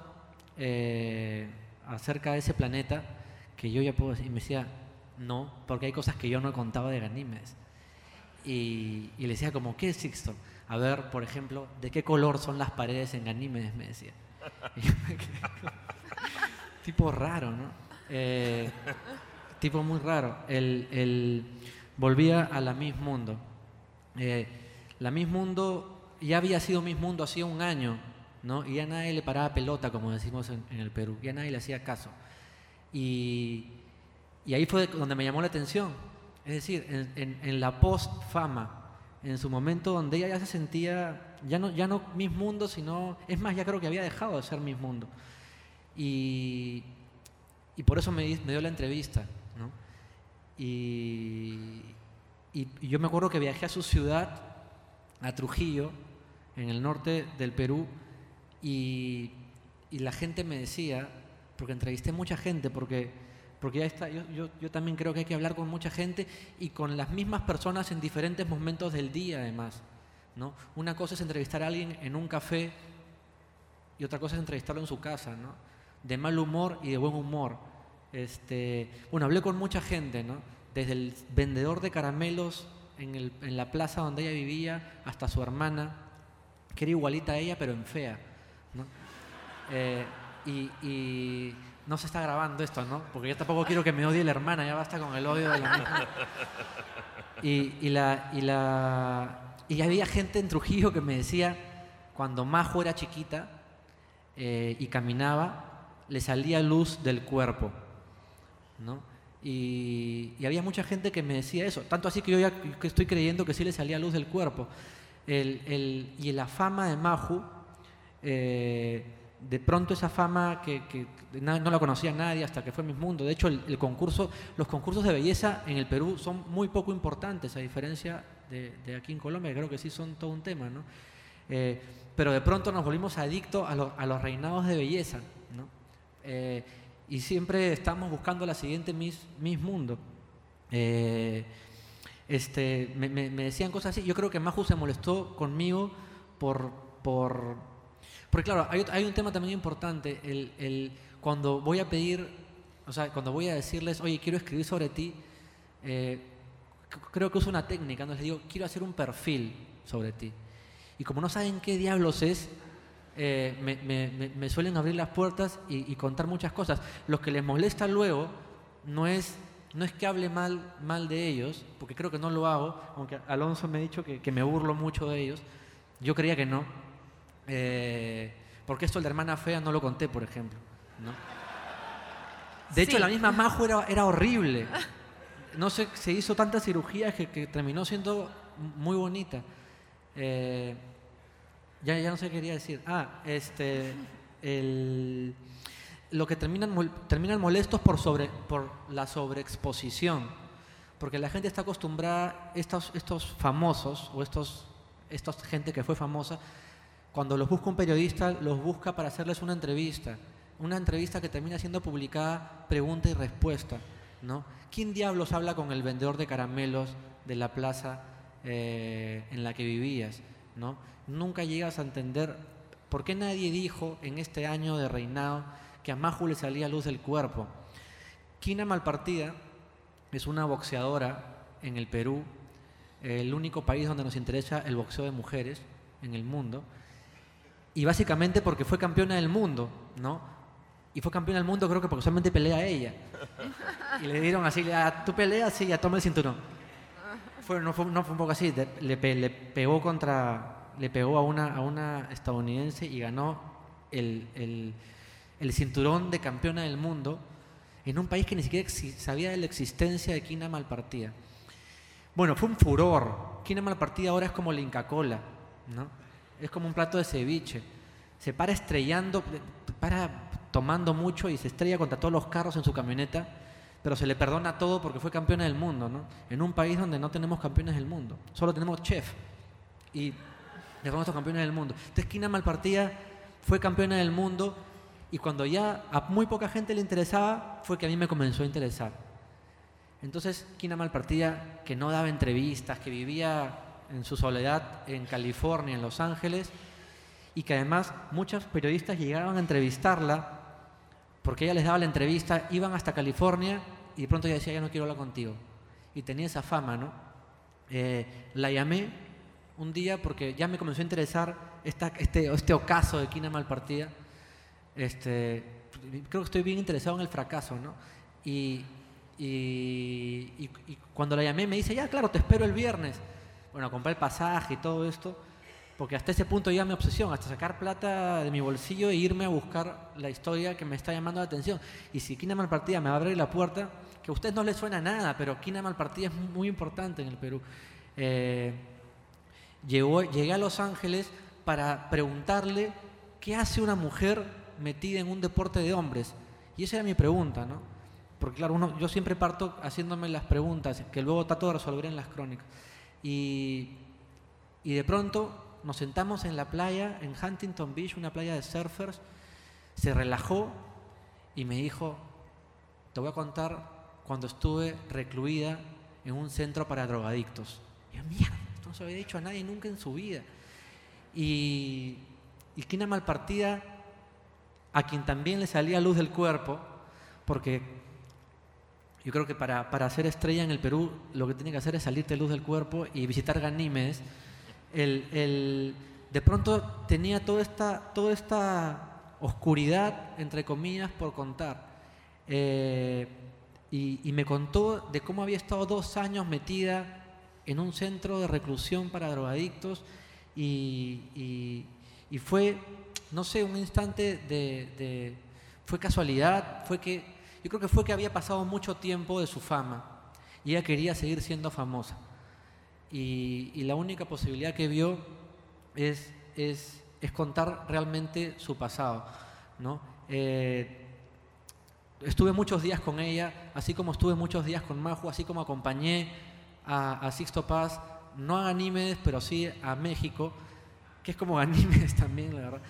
acerca de ese planeta que yo ya puedo decir. Y me decía, no, porque hay cosas que yo no he contado de Ganímedes. Y le decía como, ¿qué es Sixto? A ver, por ejemplo, ¿de qué color son las paredes en Ganímedes? Me decía. Y yo me quedé tipo raro, ¿no? Tipo muy raro. Volvía a la Miss Mundo. La Miss Mundo ya había sido Miss Mundo hacía un año, ¿no? Y ya nadie le paraba pelota, como decimos en el Perú. Ya nadie le hacía caso. Y ahí fue donde me llamó la atención. Es decir, en la post-fama, en su momento donde ella ya se sentía, ya no Miss Mundo, sino, es más, ya creo que había dejado de ser Miss Mundo. Y por eso me dio la entrevista, ¿no? Y yo me acuerdo que viajé a su ciudad, a Trujillo, en el norte del Perú, y la gente me decía, porque entrevisté mucha gente, porque ya está, yo también creo que hay que hablar con mucha gente y con las mismas personas en diferentes momentos del día, además, ¿no? Una cosa es entrevistar a alguien en un café y otra cosa es entrevistarlo en su casa, ¿no? De mal humor y de buen humor. Bueno, hablé con mucha gente, ¿no? Desde el vendedor de caramelos en la plaza donde ella vivía hasta su hermana, que era igualita a ella pero en fea, ¿no? Y no se está grabando esto, ¿no? Porque yo tampoco quiero que me odie la hermana, ya basta con el odio de la misma. Y había gente en Trujillo que me decía, cuando Majo era chiquita y caminaba, le salía luz del cuerpo, ¿no? Y había mucha gente que me decía eso, tanto así que yo ya que estoy creyendo que sí le salía luz del cuerpo. Y la fama de Maju, de pronto esa fama que no la conocía nadie hasta que fue Miss Mundo. De hecho, los concursos de belleza en el Perú son muy poco importantes, a diferencia de aquí en Colombia, que creo que sí son todo un tema, ¿no? pero de pronto nos volvimos adictos a los reinados de belleza, ¿no? Y siempre estamos buscando la siguiente Miss Mundo. Me decían cosas así. Yo creo que Maju se molestó conmigo porque claro, hay un tema también importante. Cuando voy a pedir, o sea, cuando voy a decirles, oye, quiero escribir sobre ti, creo que uso una técnica, ¿no? Les digo, quiero hacer un perfil sobre ti. Y como no saben qué diablos es, me suelen abrir las puertas y contar muchas cosas. Lo que les molesta luego no es que hable mal de ellos, porque creo que no lo hago, aunque Alonso me ha dicho que me burlo mucho de ellos. Yo creía que no, porque esto de la hermana fea no lo conté, por ejemplo, ¿no? De hecho, la misma Maju era horrible. No sé, se hizo tantas cirugías que terminó siendo muy bonita. Ya no sé qué quería decir. Lo que terminan molestos por la sobreexposición, porque la gente está acostumbrada, estos famosos o esta gente que fue famosa, cuando los busca un periodista, los busca para hacerles una entrevista que termina siendo publicada pregunta y respuesta, ¿no? ¿Quién diablos habla con el vendedor de caramelos de la plaza en la que vivías, ¿no? Nunca llegas a entender por qué nadie dijo en este año de reinado que a Maju le salía luz del cuerpo. Kina Malpartida es una boxeadora en el Perú, el único país donde nos interesa el boxeo de mujeres en el mundo, y básicamente porque fue campeona del mundo, ¿no? Y fue campeona del mundo creo que porque solamente pelea ella. Y le dieron así, tú peleas, sí, ya toma el cinturón. No fue un poco así, le pegó a una estadounidense y ganó el cinturón de campeona del mundo en un país que ni siquiera sabía de la existencia de Kina Malpartida. Bueno, fue un furor. Kina Malpartida ahora es como la Inca Kola, ¿no? Es como un plato de ceviche. Se para estrellando, tomando mucho y se estrella contra todos los carros en su camioneta, pero se le perdona todo porque fue campeona del mundo, ¿no? En un país donde no tenemos campeones del mundo, solo tenemos chef y dejamos estos campeones del mundo. Entonces Kina Malpartida fue campeona del mundo y cuando ya a muy poca gente le interesaba fue que a mí me comenzó a interesar. Entonces Kina Malpartida, que no daba entrevistas, que vivía en su soledad en California, en Los Ángeles, y que además muchos periodistas llegaban a entrevistarla porque ella les daba la entrevista, iban hasta California y de pronto ella decía, ya no quiero hablar contigo. Y tenía esa fama, ¿no? La llamé un día porque ya me comenzó a interesar este ocaso de Kina Malpartida. Creo que estoy bien interesado en el fracaso, ¿no? Y cuando la llamé me dice, ya claro, te espero el viernes. Bueno, compré el pasaje y todo esto, porque hasta ese punto ya mi obsesión, hasta sacar plata de mi bolsillo e irme a buscar la historia que me está llamando la atención. Y si Kina Malpartida me va a abrir la puerta, que a ustedes no les suena nada, pero Kina Malpartida es muy importante en el Perú. Llegué a Los Ángeles para preguntarle qué hace una mujer metida en un deporte de hombres. Y esa era mi pregunta, ¿no? Porque claro, yo siempre parto haciéndome las preguntas que luego trato de resolver en las crónicas. Y de pronto nos sentamos en la playa, en Huntington Beach, una playa de surfers, se relajó y me dijo, te voy a contar cuando estuve recluida en un centro para drogadictos. Y yo, mierda, esto no se lo había dicho a nadie nunca en su vida. Y Kina Malpartida, a quien también le salía luz del cuerpo, porque yo creo que para ser estrella en el Perú lo que tiene que hacer es salirte luz del cuerpo y visitar Ganímedes. De pronto tenía toda esta oscuridad, entre comillas, por contar. Y me contó de cómo había estado 2 años metida en un centro de reclusión para drogadictos y fue, no sé, un instante fue casualidad, yo creo que fue que había pasado mucho tiempo de su fama y ella quería seguir siendo famosa. Y la única posibilidad que vio es contar realmente su pasado, ¿no? Estuve muchos días con ella, así como estuve muchos días con Maju, así como acompañé a Sixto Paz, no a Ganímedes, pero sí a México, que es como Ganímedes también, la verdad.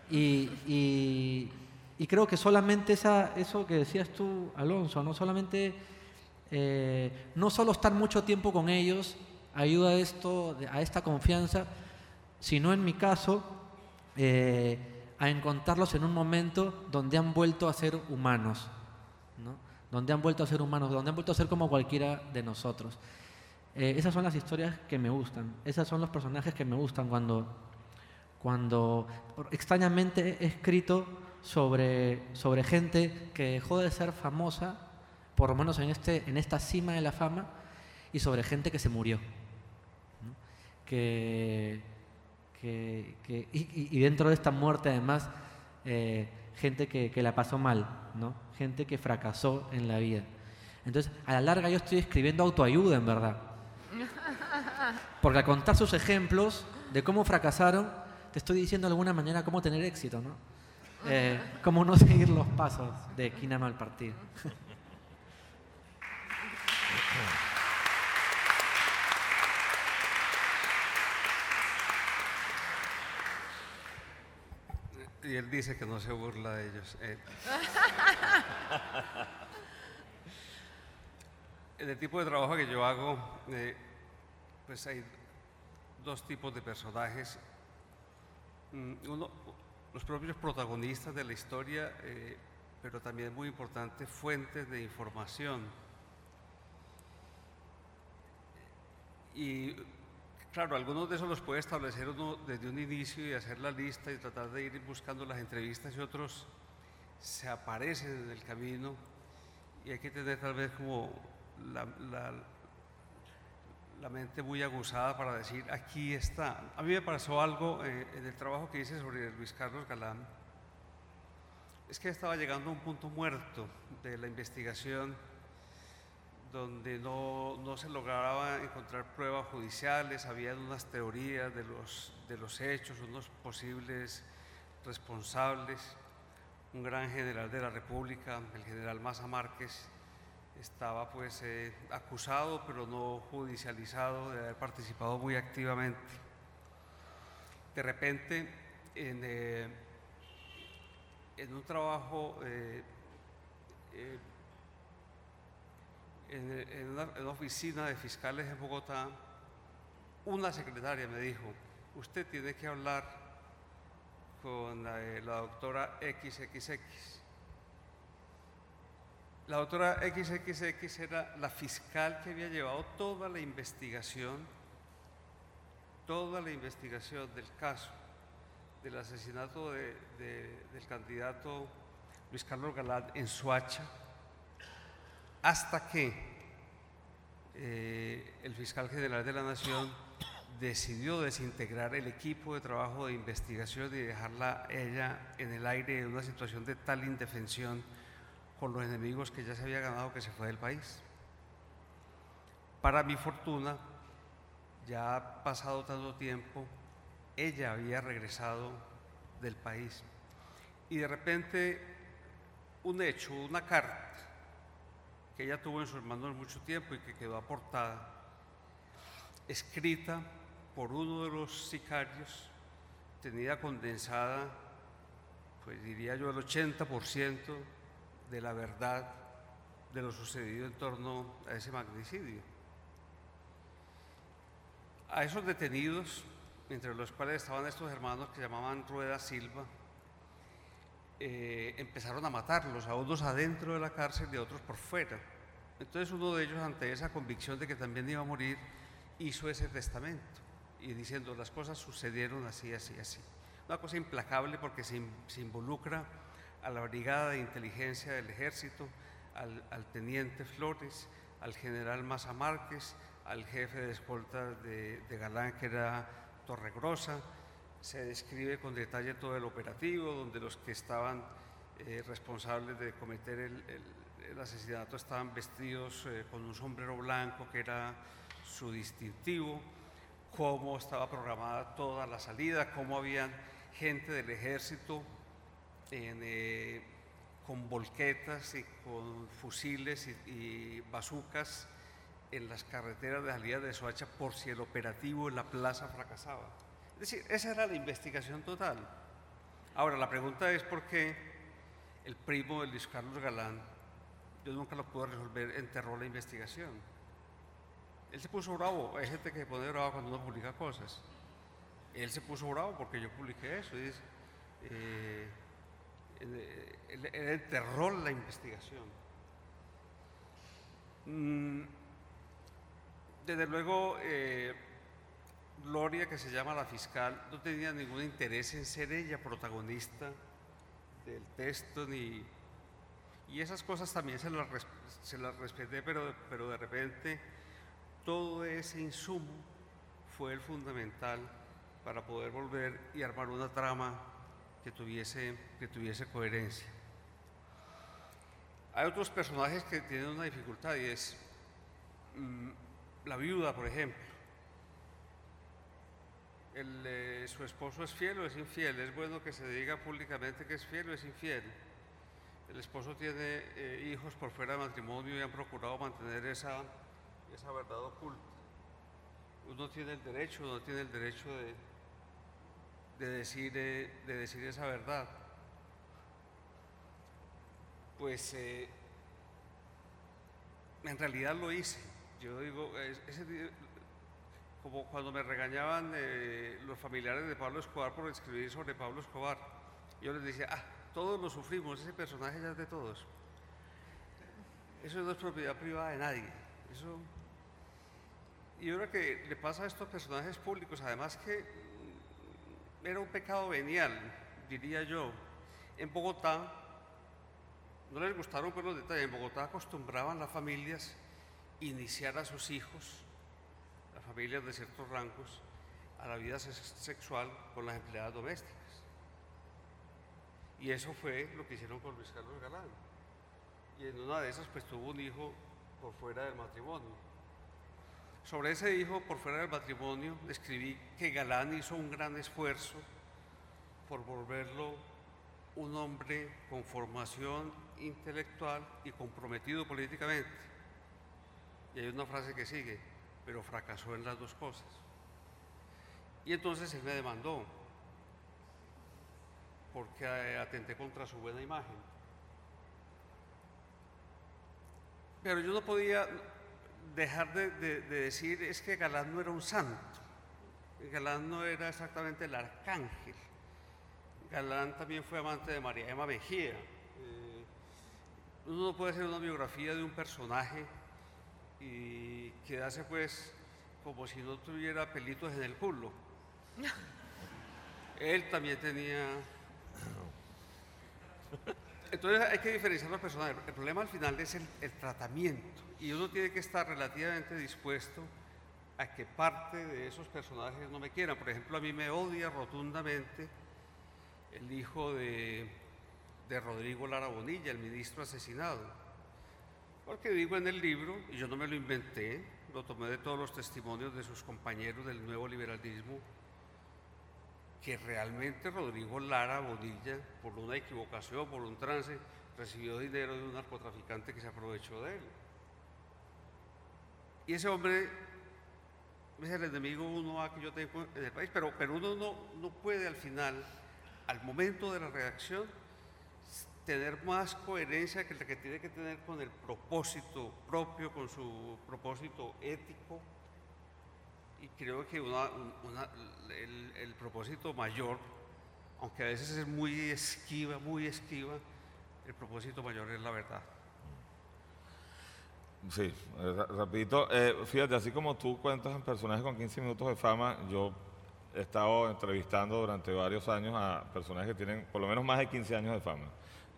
Y creo que solamente eso que decías tú, Alonso, no solamente, no solo estar mucho tiempo con ellos ayuda a esta confianza, sino en mi caso, a encontrarlos en un momento donde han vuelto a ser humanos, ¿no? Donde han vuelto a ser humanos, donde han vuelto a ser como cualquiera de nosotros. Esas son las historias que me gustan, esos son los personajes que me gustan cuando extrañamente he escrito sobre gente que dejó de ser famosa, por lo menos en esta cima de la fama, y sobre gente que se murió, ¿no? Y dentro de esta muerte, además, gente que la pasó mal, ¿no? Gente que fracasó en la vida. Entonces, a la larga yo estoy escribiendo autoayuda, en verdad. Porque al contar sus ejemplos de cómo fracasaron, te estoy diciendo de alguna manera cómo tener éxito, ¿no? Cómo no seguir los pasos de Esquina Mal Partido. Y él dice que no se burla de ellos. En el tipo de trabajo que yo hago, pues hay dos tipos de personajes. Uno, los propios protagonistas de la historia, pero también muy importante, fuentes de información. Y claro, algunos de esos los puede establecer uno desde un inicio y hacer la lista y tratar de ir buscando las entrevistas, y otros se aparecen en el camino y hay que tener tal vez como la mente muy aguzada para decir, aquí está. A mí me pasó algo en el trabajo que hice sobre Luis Carlos Galán, es que estaba llegando a un punto muerto de la investigación donde no se lograba encontrar pruebas judiciales, había unas teorías de los hechos, unos posibles responsables. Un gran general de la República, el general Maza Márquez, estaba pues acusado pero no judicializado de haber participado muy activamente. De repente, en un trabajo en una oficina de fiscales en Bogotá, una secretaria me dijo, usted tiene que hablar con la doctora XXX. La doctora XXX era la fiscal que había llevado toda la investigación del caso del asesinato del candidato Luis Carlos Galán en Soacha, hasta que el fiscal general de la Nación decidió desintegrar el equipo de trabajo de investigación y dejarla ella en el aire en una situación de tal indefensión con los enemigos que ya se había ganado, que se fue del país. Para mi fortuna, ya pasado tanto tiempo, ella había regresado del país y de repente un hecho, una carta que ella tuvo en sus manos mucho tiempo y que quedó aportada, escrita por uno de los sicarios, tenía condensada, pues diría yo, el 80% de la verdad de lo sucedido en torno a ese magnicidio. A esos detenidos, entre los cuales estaban estos hermanos que llamaban Rueda Silva, empezaron a matarlos, a unos adentro de la cárcel y a otros por fuera. Entonces uno de ellos, ante esa convicción de que también iba a morir, hizo ese testamento y diciendo, las cosas sucedieron así, así, así. Una cosa implacable porque se involucra a la brigada de inteligencia del ejército, al teniente Flores, al general Maza Márquez, al jefe de escolta de Galán, que era Torregrosa. Se describe con detalle todo el operativo, donde los que estaban responsables de cometer el asesinato estaban vestidos con un sombrero blanco, que era su distintivo, cómo estaba programada toda la salida, cómo habían gente del ejército con volquetas y con fusiles y bazucas en las carreteras de salida de Soacha por si el operativo en la plaza fracasaba. Es decir, esa era la investigación total. Ahora, la pregunta es por qué el primo de Luis Carlos Galán, yo nunca lo pude resolver, enterró la investigación. Él se puso bravo, hay gente que se pone bravo cuando uno publica cosas. Él se puso bravo porque yo publiqué eso. Él enterró la investigación. Desde luego, Gloria, que se llama la fiscal, no tenía ningún interés en ser ella protagonista del texto, y esas cosas también se las respeté, pero de repente todo ese insumo fue el fundamental para poder volver y armar una trama que tuviese coherencia. Hay otros personajes que tienen una dificultad, y es la viuda, por ejemplo. Su esposo es fiel o es infiel. Es bueno que se diga públicamente que es fiel o es infiel. El esposo tiene hijos por fuera de matrimonio y han procurado mantener esa verdad oculta. Uno tiene el derecho o no tiene el derecho de decir esa verdad. Pues en realidad lo hice. Yo digo, como cuando me regañaban los familiares de Pablo Escobar por escribir sobre Pablo Escobar, yo les decía, todos lo sufrimos, ese personaje ya es de todos. Eso no es propiedad privada de nadie. Y ahora que le pasa a estos personajes públicos, además que era un pecado venial, diría yo. En Bogotá, no les gustaron pues los detalles, en Bogotá acostumbraban las familias iniciar a sus hijos, las familias de ciertos rangos, a la vida sexual con las empleadas domésticas. Y eso fue lo que hicieron con Luis Carlos Galán. Y en una de esas pues tuvo un hijo por fuera del matrimonio. Sobre ese hijo por fuera del matrimonio escribí que Galán hizo un gran esfuerzo por volverlo un hombre con formación intelectual y comprometido políticamente. Y hay una frase que sigue, pero fracasó en las dos cosas. Y entonces él me demandó porque atenté contra su buena imagen. Pero yo no podía dejar de decir, es que Galán no era un santo. Galán no era exactamente el arcángel. Galán también fue amante de María Emma Mejía. Uno no puede hacer una biografía de un personaje y quedarse pues como si no tuviera pelitos en el culo. Él también tenía. Entonces hay que diferenciar los personajes. El problema al final es el tratamiento, y uno tiene que estar relativamente dispuesto a que parte de esos personajes no me quieran. Por ejemplo, a mí me odia rotundamente el hijo de Rodrigo Lara Bonilla, el ministro asesinado. Porque digo en el libro, y yo no me lo inventé, lo tomé de todos los testimonios de sus compañeros del nuevo liberalismo, que realmente Rodrigo Lara Bonilla, por una equivocación, por un trance, recibió dinero de un narcotraficante que se aprovechó de él. Y ese hombre es el enemigo uno A que yo tengo en el país, pero uno no puede al final, al momento de la redacción, tener más coherencia que la que tiene que tener con el propósito propio, con su propósito ético. Y creo que el propósito mayor, aunque a veces es muy esquiva, el propósito mayor es la verdad. Sí, rapidito, fíjate, así como tú cuentas en Personajes con 15 minutos de fama, yo he estado entrevistando durante varios años a personajes que tienen por lo menos más de 15 años de fama.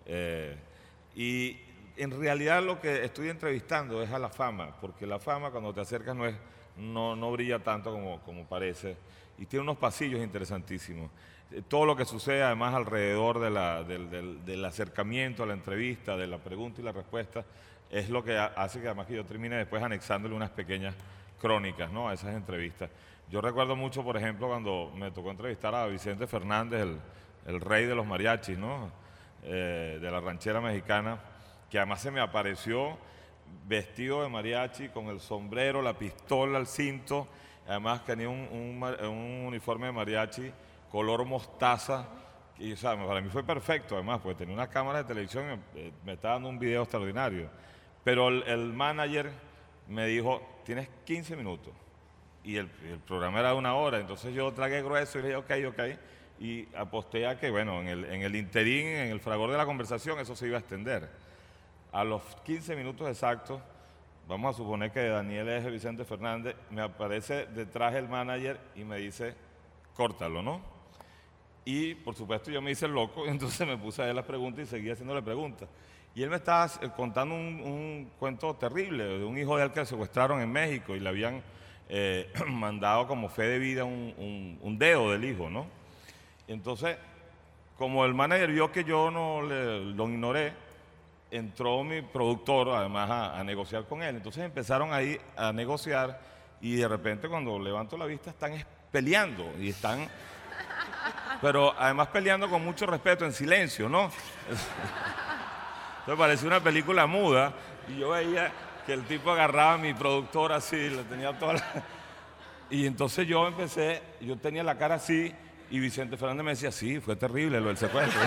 Y en realidad lo que estoy entrevistando es a la fama, porque la fama cuando te acercas no brilla tanto como parece, y tiene unos pasillos interesantísimos. Todo lo que sucede además alrededor del acercamiento a la entrevista, de la pregunta y la respuesta, es lo que hace que además que yo termine después anexándole unas pequeñas crónicas, ¿no?, a esas entrevistas. Yo recuerdo mucho, por ejemplo, cuando me tocó entrevistar a Vicente Fernández, el rey de los mariachis, ¿no?, de la ranchera mexicana, que además se me apareció vestido de mariachi, con el sombrero, la pistola, el cinto, además tenía un uniforme de mariachi color mostaza, y o sea, para mí fue perfecto además, porque tenía una cámara de televisión y me estaba dando un video extraordinario. Pero el manager me dijo, tienes 15 minutos, y el programa era de 1 hora, entonces yo tragué grueso y le dije, ok, y aposté a que, bueno, en el interín, en el fragor de la conversación, eso se iba a extender. A los 15 minutos exactos, vamos a suponer que Daniel es Vicente Fernández, me aparece detrás el manager y me dice, córtalo, ¿no? Y por supuesto yo me hice el loco, entonces me puse a él las preguntas y seguía haciéndole preguntas. Y él me estaba contando un cuento terrible de un hijo de él que secuestraron en México y le habían mandado como fe de vida un dedo del hijo, ¿no? Y entonces, como el manager vio que yo lo ignoré, entró mi productor además a negociar con él. Entonces empezaron ahí a negociar y de repente cuando levanto la vista están peleando y están, pero además peleando con mucho respeto, en silencio, ¿no? Entonces parecía una película muda y yo veía que el tipo agarraba a mi productor así, le tenía toda la... Y entonces yo tenía la cara así y Vicente Fernández me decía, sí, fue terrible lo del secuestro.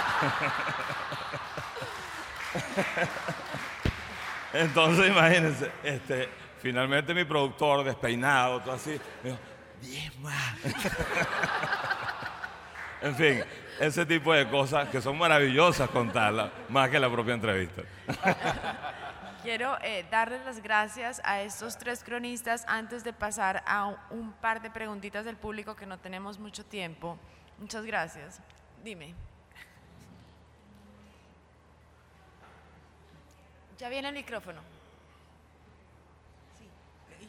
Entonces imagínense, finalmente mi productor despeinado, todo así, me dijo, bien más. En fin, ese tipo de cosas que son maravillosas contarlas, más que la propia entrevista. Quiero darles las gracias a estos 3 cronistas antes de pasar a un par de preguntitas del público que no tenemos mucho tiempo. Muchas gracias. Dime. Ya viene el micrófono. Sí,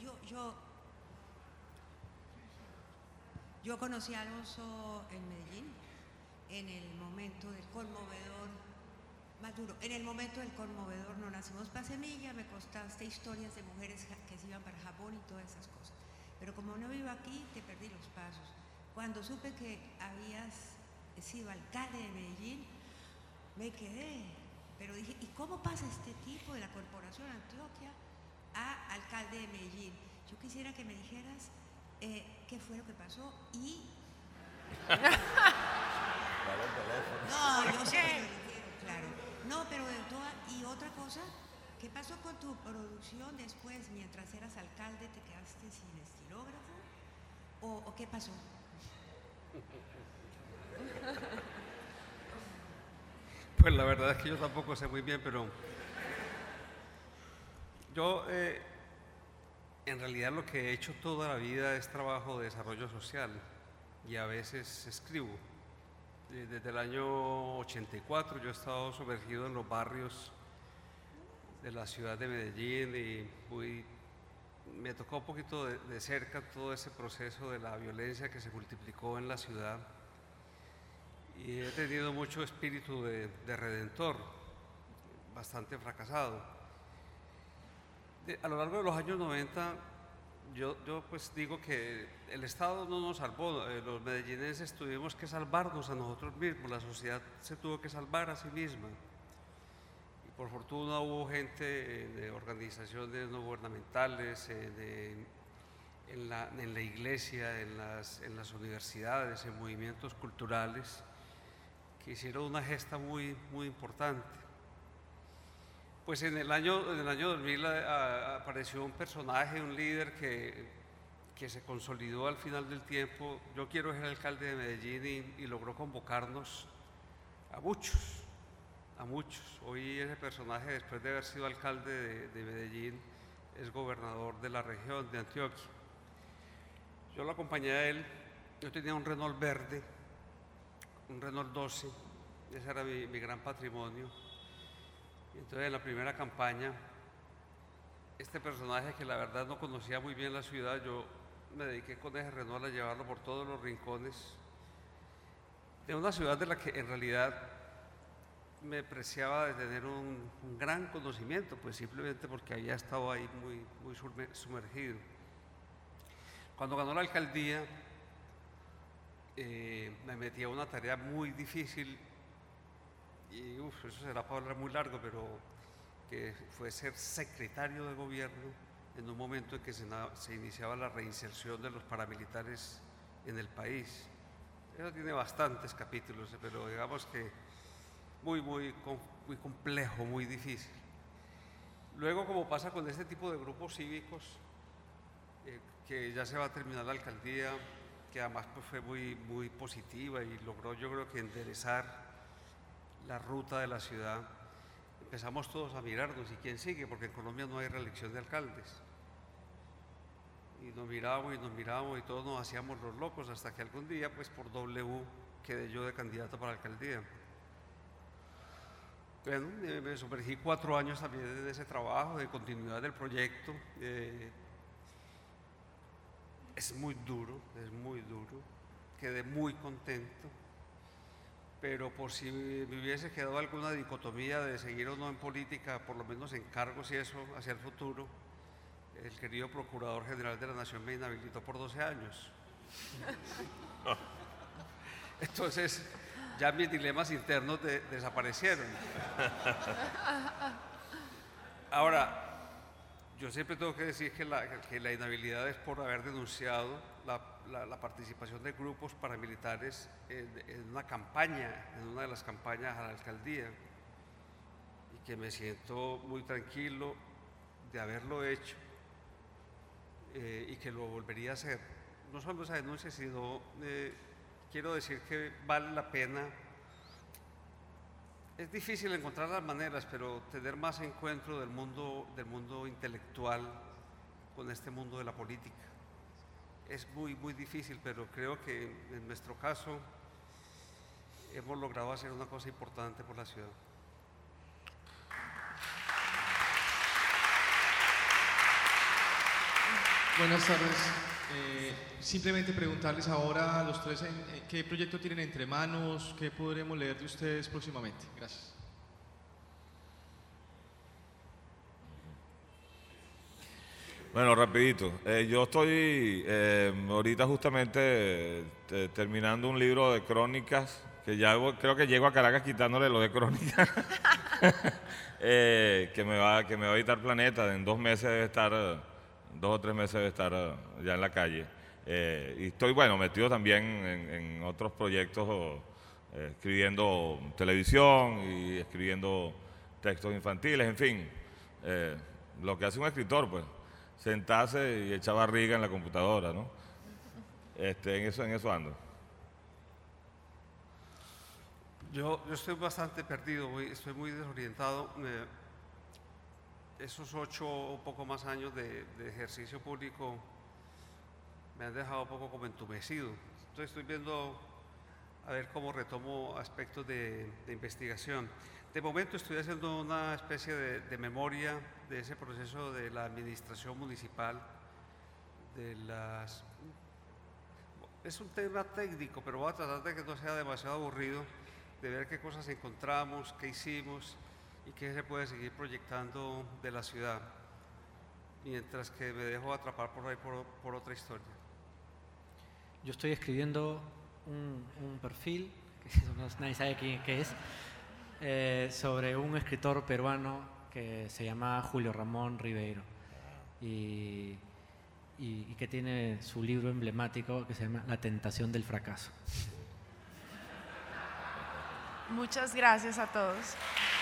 yo conocí a Alonso en Medellín en el momento del conmovedor, más duro, en el momento del conmovedor No Nacimos pa' Semilla, me contaste historias de mujeres que se iban para Japón y todas esas cosas. Pero como no vivo aquí, te perdí los pasos. Cuando supe que habías sido alcalde de Medellín, me quedé. Pero dije, ¿y cómo pasa este tipo de la Corporación Antioquia a alcalde de Medellín? Yo quisiera que me dijeras qué fue lo que pasó y... No, yo sé que lo dijeron, claro. No, pero de toda... Y otra cosa, ¿qué pasó con tu producción después? Mientras eras alcalde, ¿te quedaste sin estilógrafo? ¿O qué pasó? Pues la verdad es que yo tampoco sé muy bien, pero yo en realidad lo que he hecho toda la vida es trabajo de desarrollo social y a veces escribo. Desde el año 84 yo he estado sumergido en los barrios de la ciudad de Medellín y me tocó un poquito de cerca todo ese proceso de la violencia que se multiplicó en la ciudad. Y he tenido mucho espíritu de redentor, bastante fracasado. A lo largo de los años 90, yo pues digo que el Estado no nos salvó, los medellinenses tuvimos que salvarnos a nosotros mismos, la sociedad se tuvo que salvar a sí misma. Y por fortuna hubo gente de organizaciones no gubernamentales, en la iglesia, en las universidades, en movimientos culturales, que hicieron una gesta muy, muy importante. Pues en el año 2000 apareció un personaje, un líder que se consolidó al final del tiempo. Yo quiero ser alcalde de Medellín y logró convocarnos a muchos. Hoy ese personaje, después de haber sido alcalde de Medellín, es gobernador de la región de Antioquia. Yo lo acompañé a él, yo tenía un Renault verde, un Renault 12, ese era mi gran patrimonio. Y entonces en la primera campaña, este personaje que la verdad no conocía muy bien la ciudad, yo me dediqué con ese Renault a llevarlo por todos los rincones de una ciudad de la que en realidad me preciaba de tener un gran conocimiento, pues simplemente porque había estado ahí muy sumergido. Cuando ganó la alcaldía, me metí a una tarea muy difícil y eso será para hablar muy largo, pero que fue ser secretario de gobierno en un momento en que se iniciaba la reinserción de los paramilitares en el país. Eso tiene bastantes capítulos, pero digamos que muy complejo, muy difícil. Luego, como pasa con este tipo de grupos cívicos, que ya se va a terminar la alcaldía, que además pues, fue muy positiva y logró, yo creo que enderezar la ruta de la ciudad, empezamos todos a mirarnos, ¿y quién sigue? Porque en Colombia no hay reelección de alcaldes. Y nos mirábamos y todos nos hacíamos los locos, hasta que algún día, pues por W, quedé yo de candidato para la alcaldía. Bueno, me sumergí 4 años también en ese trabajo de continuidad del proyecto. Es muy duro, quedé muy contento, pero por si me hubiese quedado alguna dicotomía de seguir o no en política, por lo menos en cargos y eso hacia el futuro, el querido Procurador General de la Nación me inhabilitó por 12 años. Entonces, ya mis dilemas internos desaparecieron. Ahora, yo siempre tengo que decir que la inhabilidad es por haber denunciado la participación de grupos paramilitares en una campaña, en una de las campañas a la alcaldía, y que me siento muy tranquilo de haberlo hecho y que lo volvería a hacer. No solo esa denuncia, sino quiero decir que vale la pena. Es difícil encontrar las maneras, pero tener más encuentro del mundo intelectual con este mundo de la política. Es muy difícil, pero creo que en nuestro caso hemos logrado hacer una cosa importante por la ciudad. Buenas tardes. Simplemente preguntarles ahora a los tres qué proyecto tienen entre manos, qué podremos leer de ustedes próximamente. Gracias. Bueno, rapidito. Yo estoy ahorita justamente terminando un libro de crónicas, que ya creo que llego a Caracas quitándole lo de crónicas, que me va a editar Planeta. En 2 meses debe estar, 2 o 3 meses debe estar ya en la calle. Y estoy, metido también en otros proyectos, escribiendo televisión y escribiendo textos infantiles, en fin, lo que hace un escritor, pues, sentarse y echar barriga en la computadora, ¿no? En eso ando. Yo estoy bastante perdido, estoy muy desorientado. Esos 8 o poco más años de ejercicio público me han dejado un poco como entumecido. Entonces estoy viendo a ver cómo retomo aspectos de investigación. De momento estoy haciendo una especie de memoria de ese proceso de la administración municipal, es un tema técnico, pero voy a tratar de que no sea demasiado aburrido, de ver qué cosas encontramos, qué hicimos y qué se puede seguir proyectando de la ciudad, mientras que me dejo atrapar por ahí por otra historia. Yo estoy escribiendo un perfil, que nadie sabe qué es, sobre un escritor peruano que se llama Julio Ramón Ribeiro y que tiene su libro emblemático que se llama La tentación del fracaso. Muchas gracias a todos.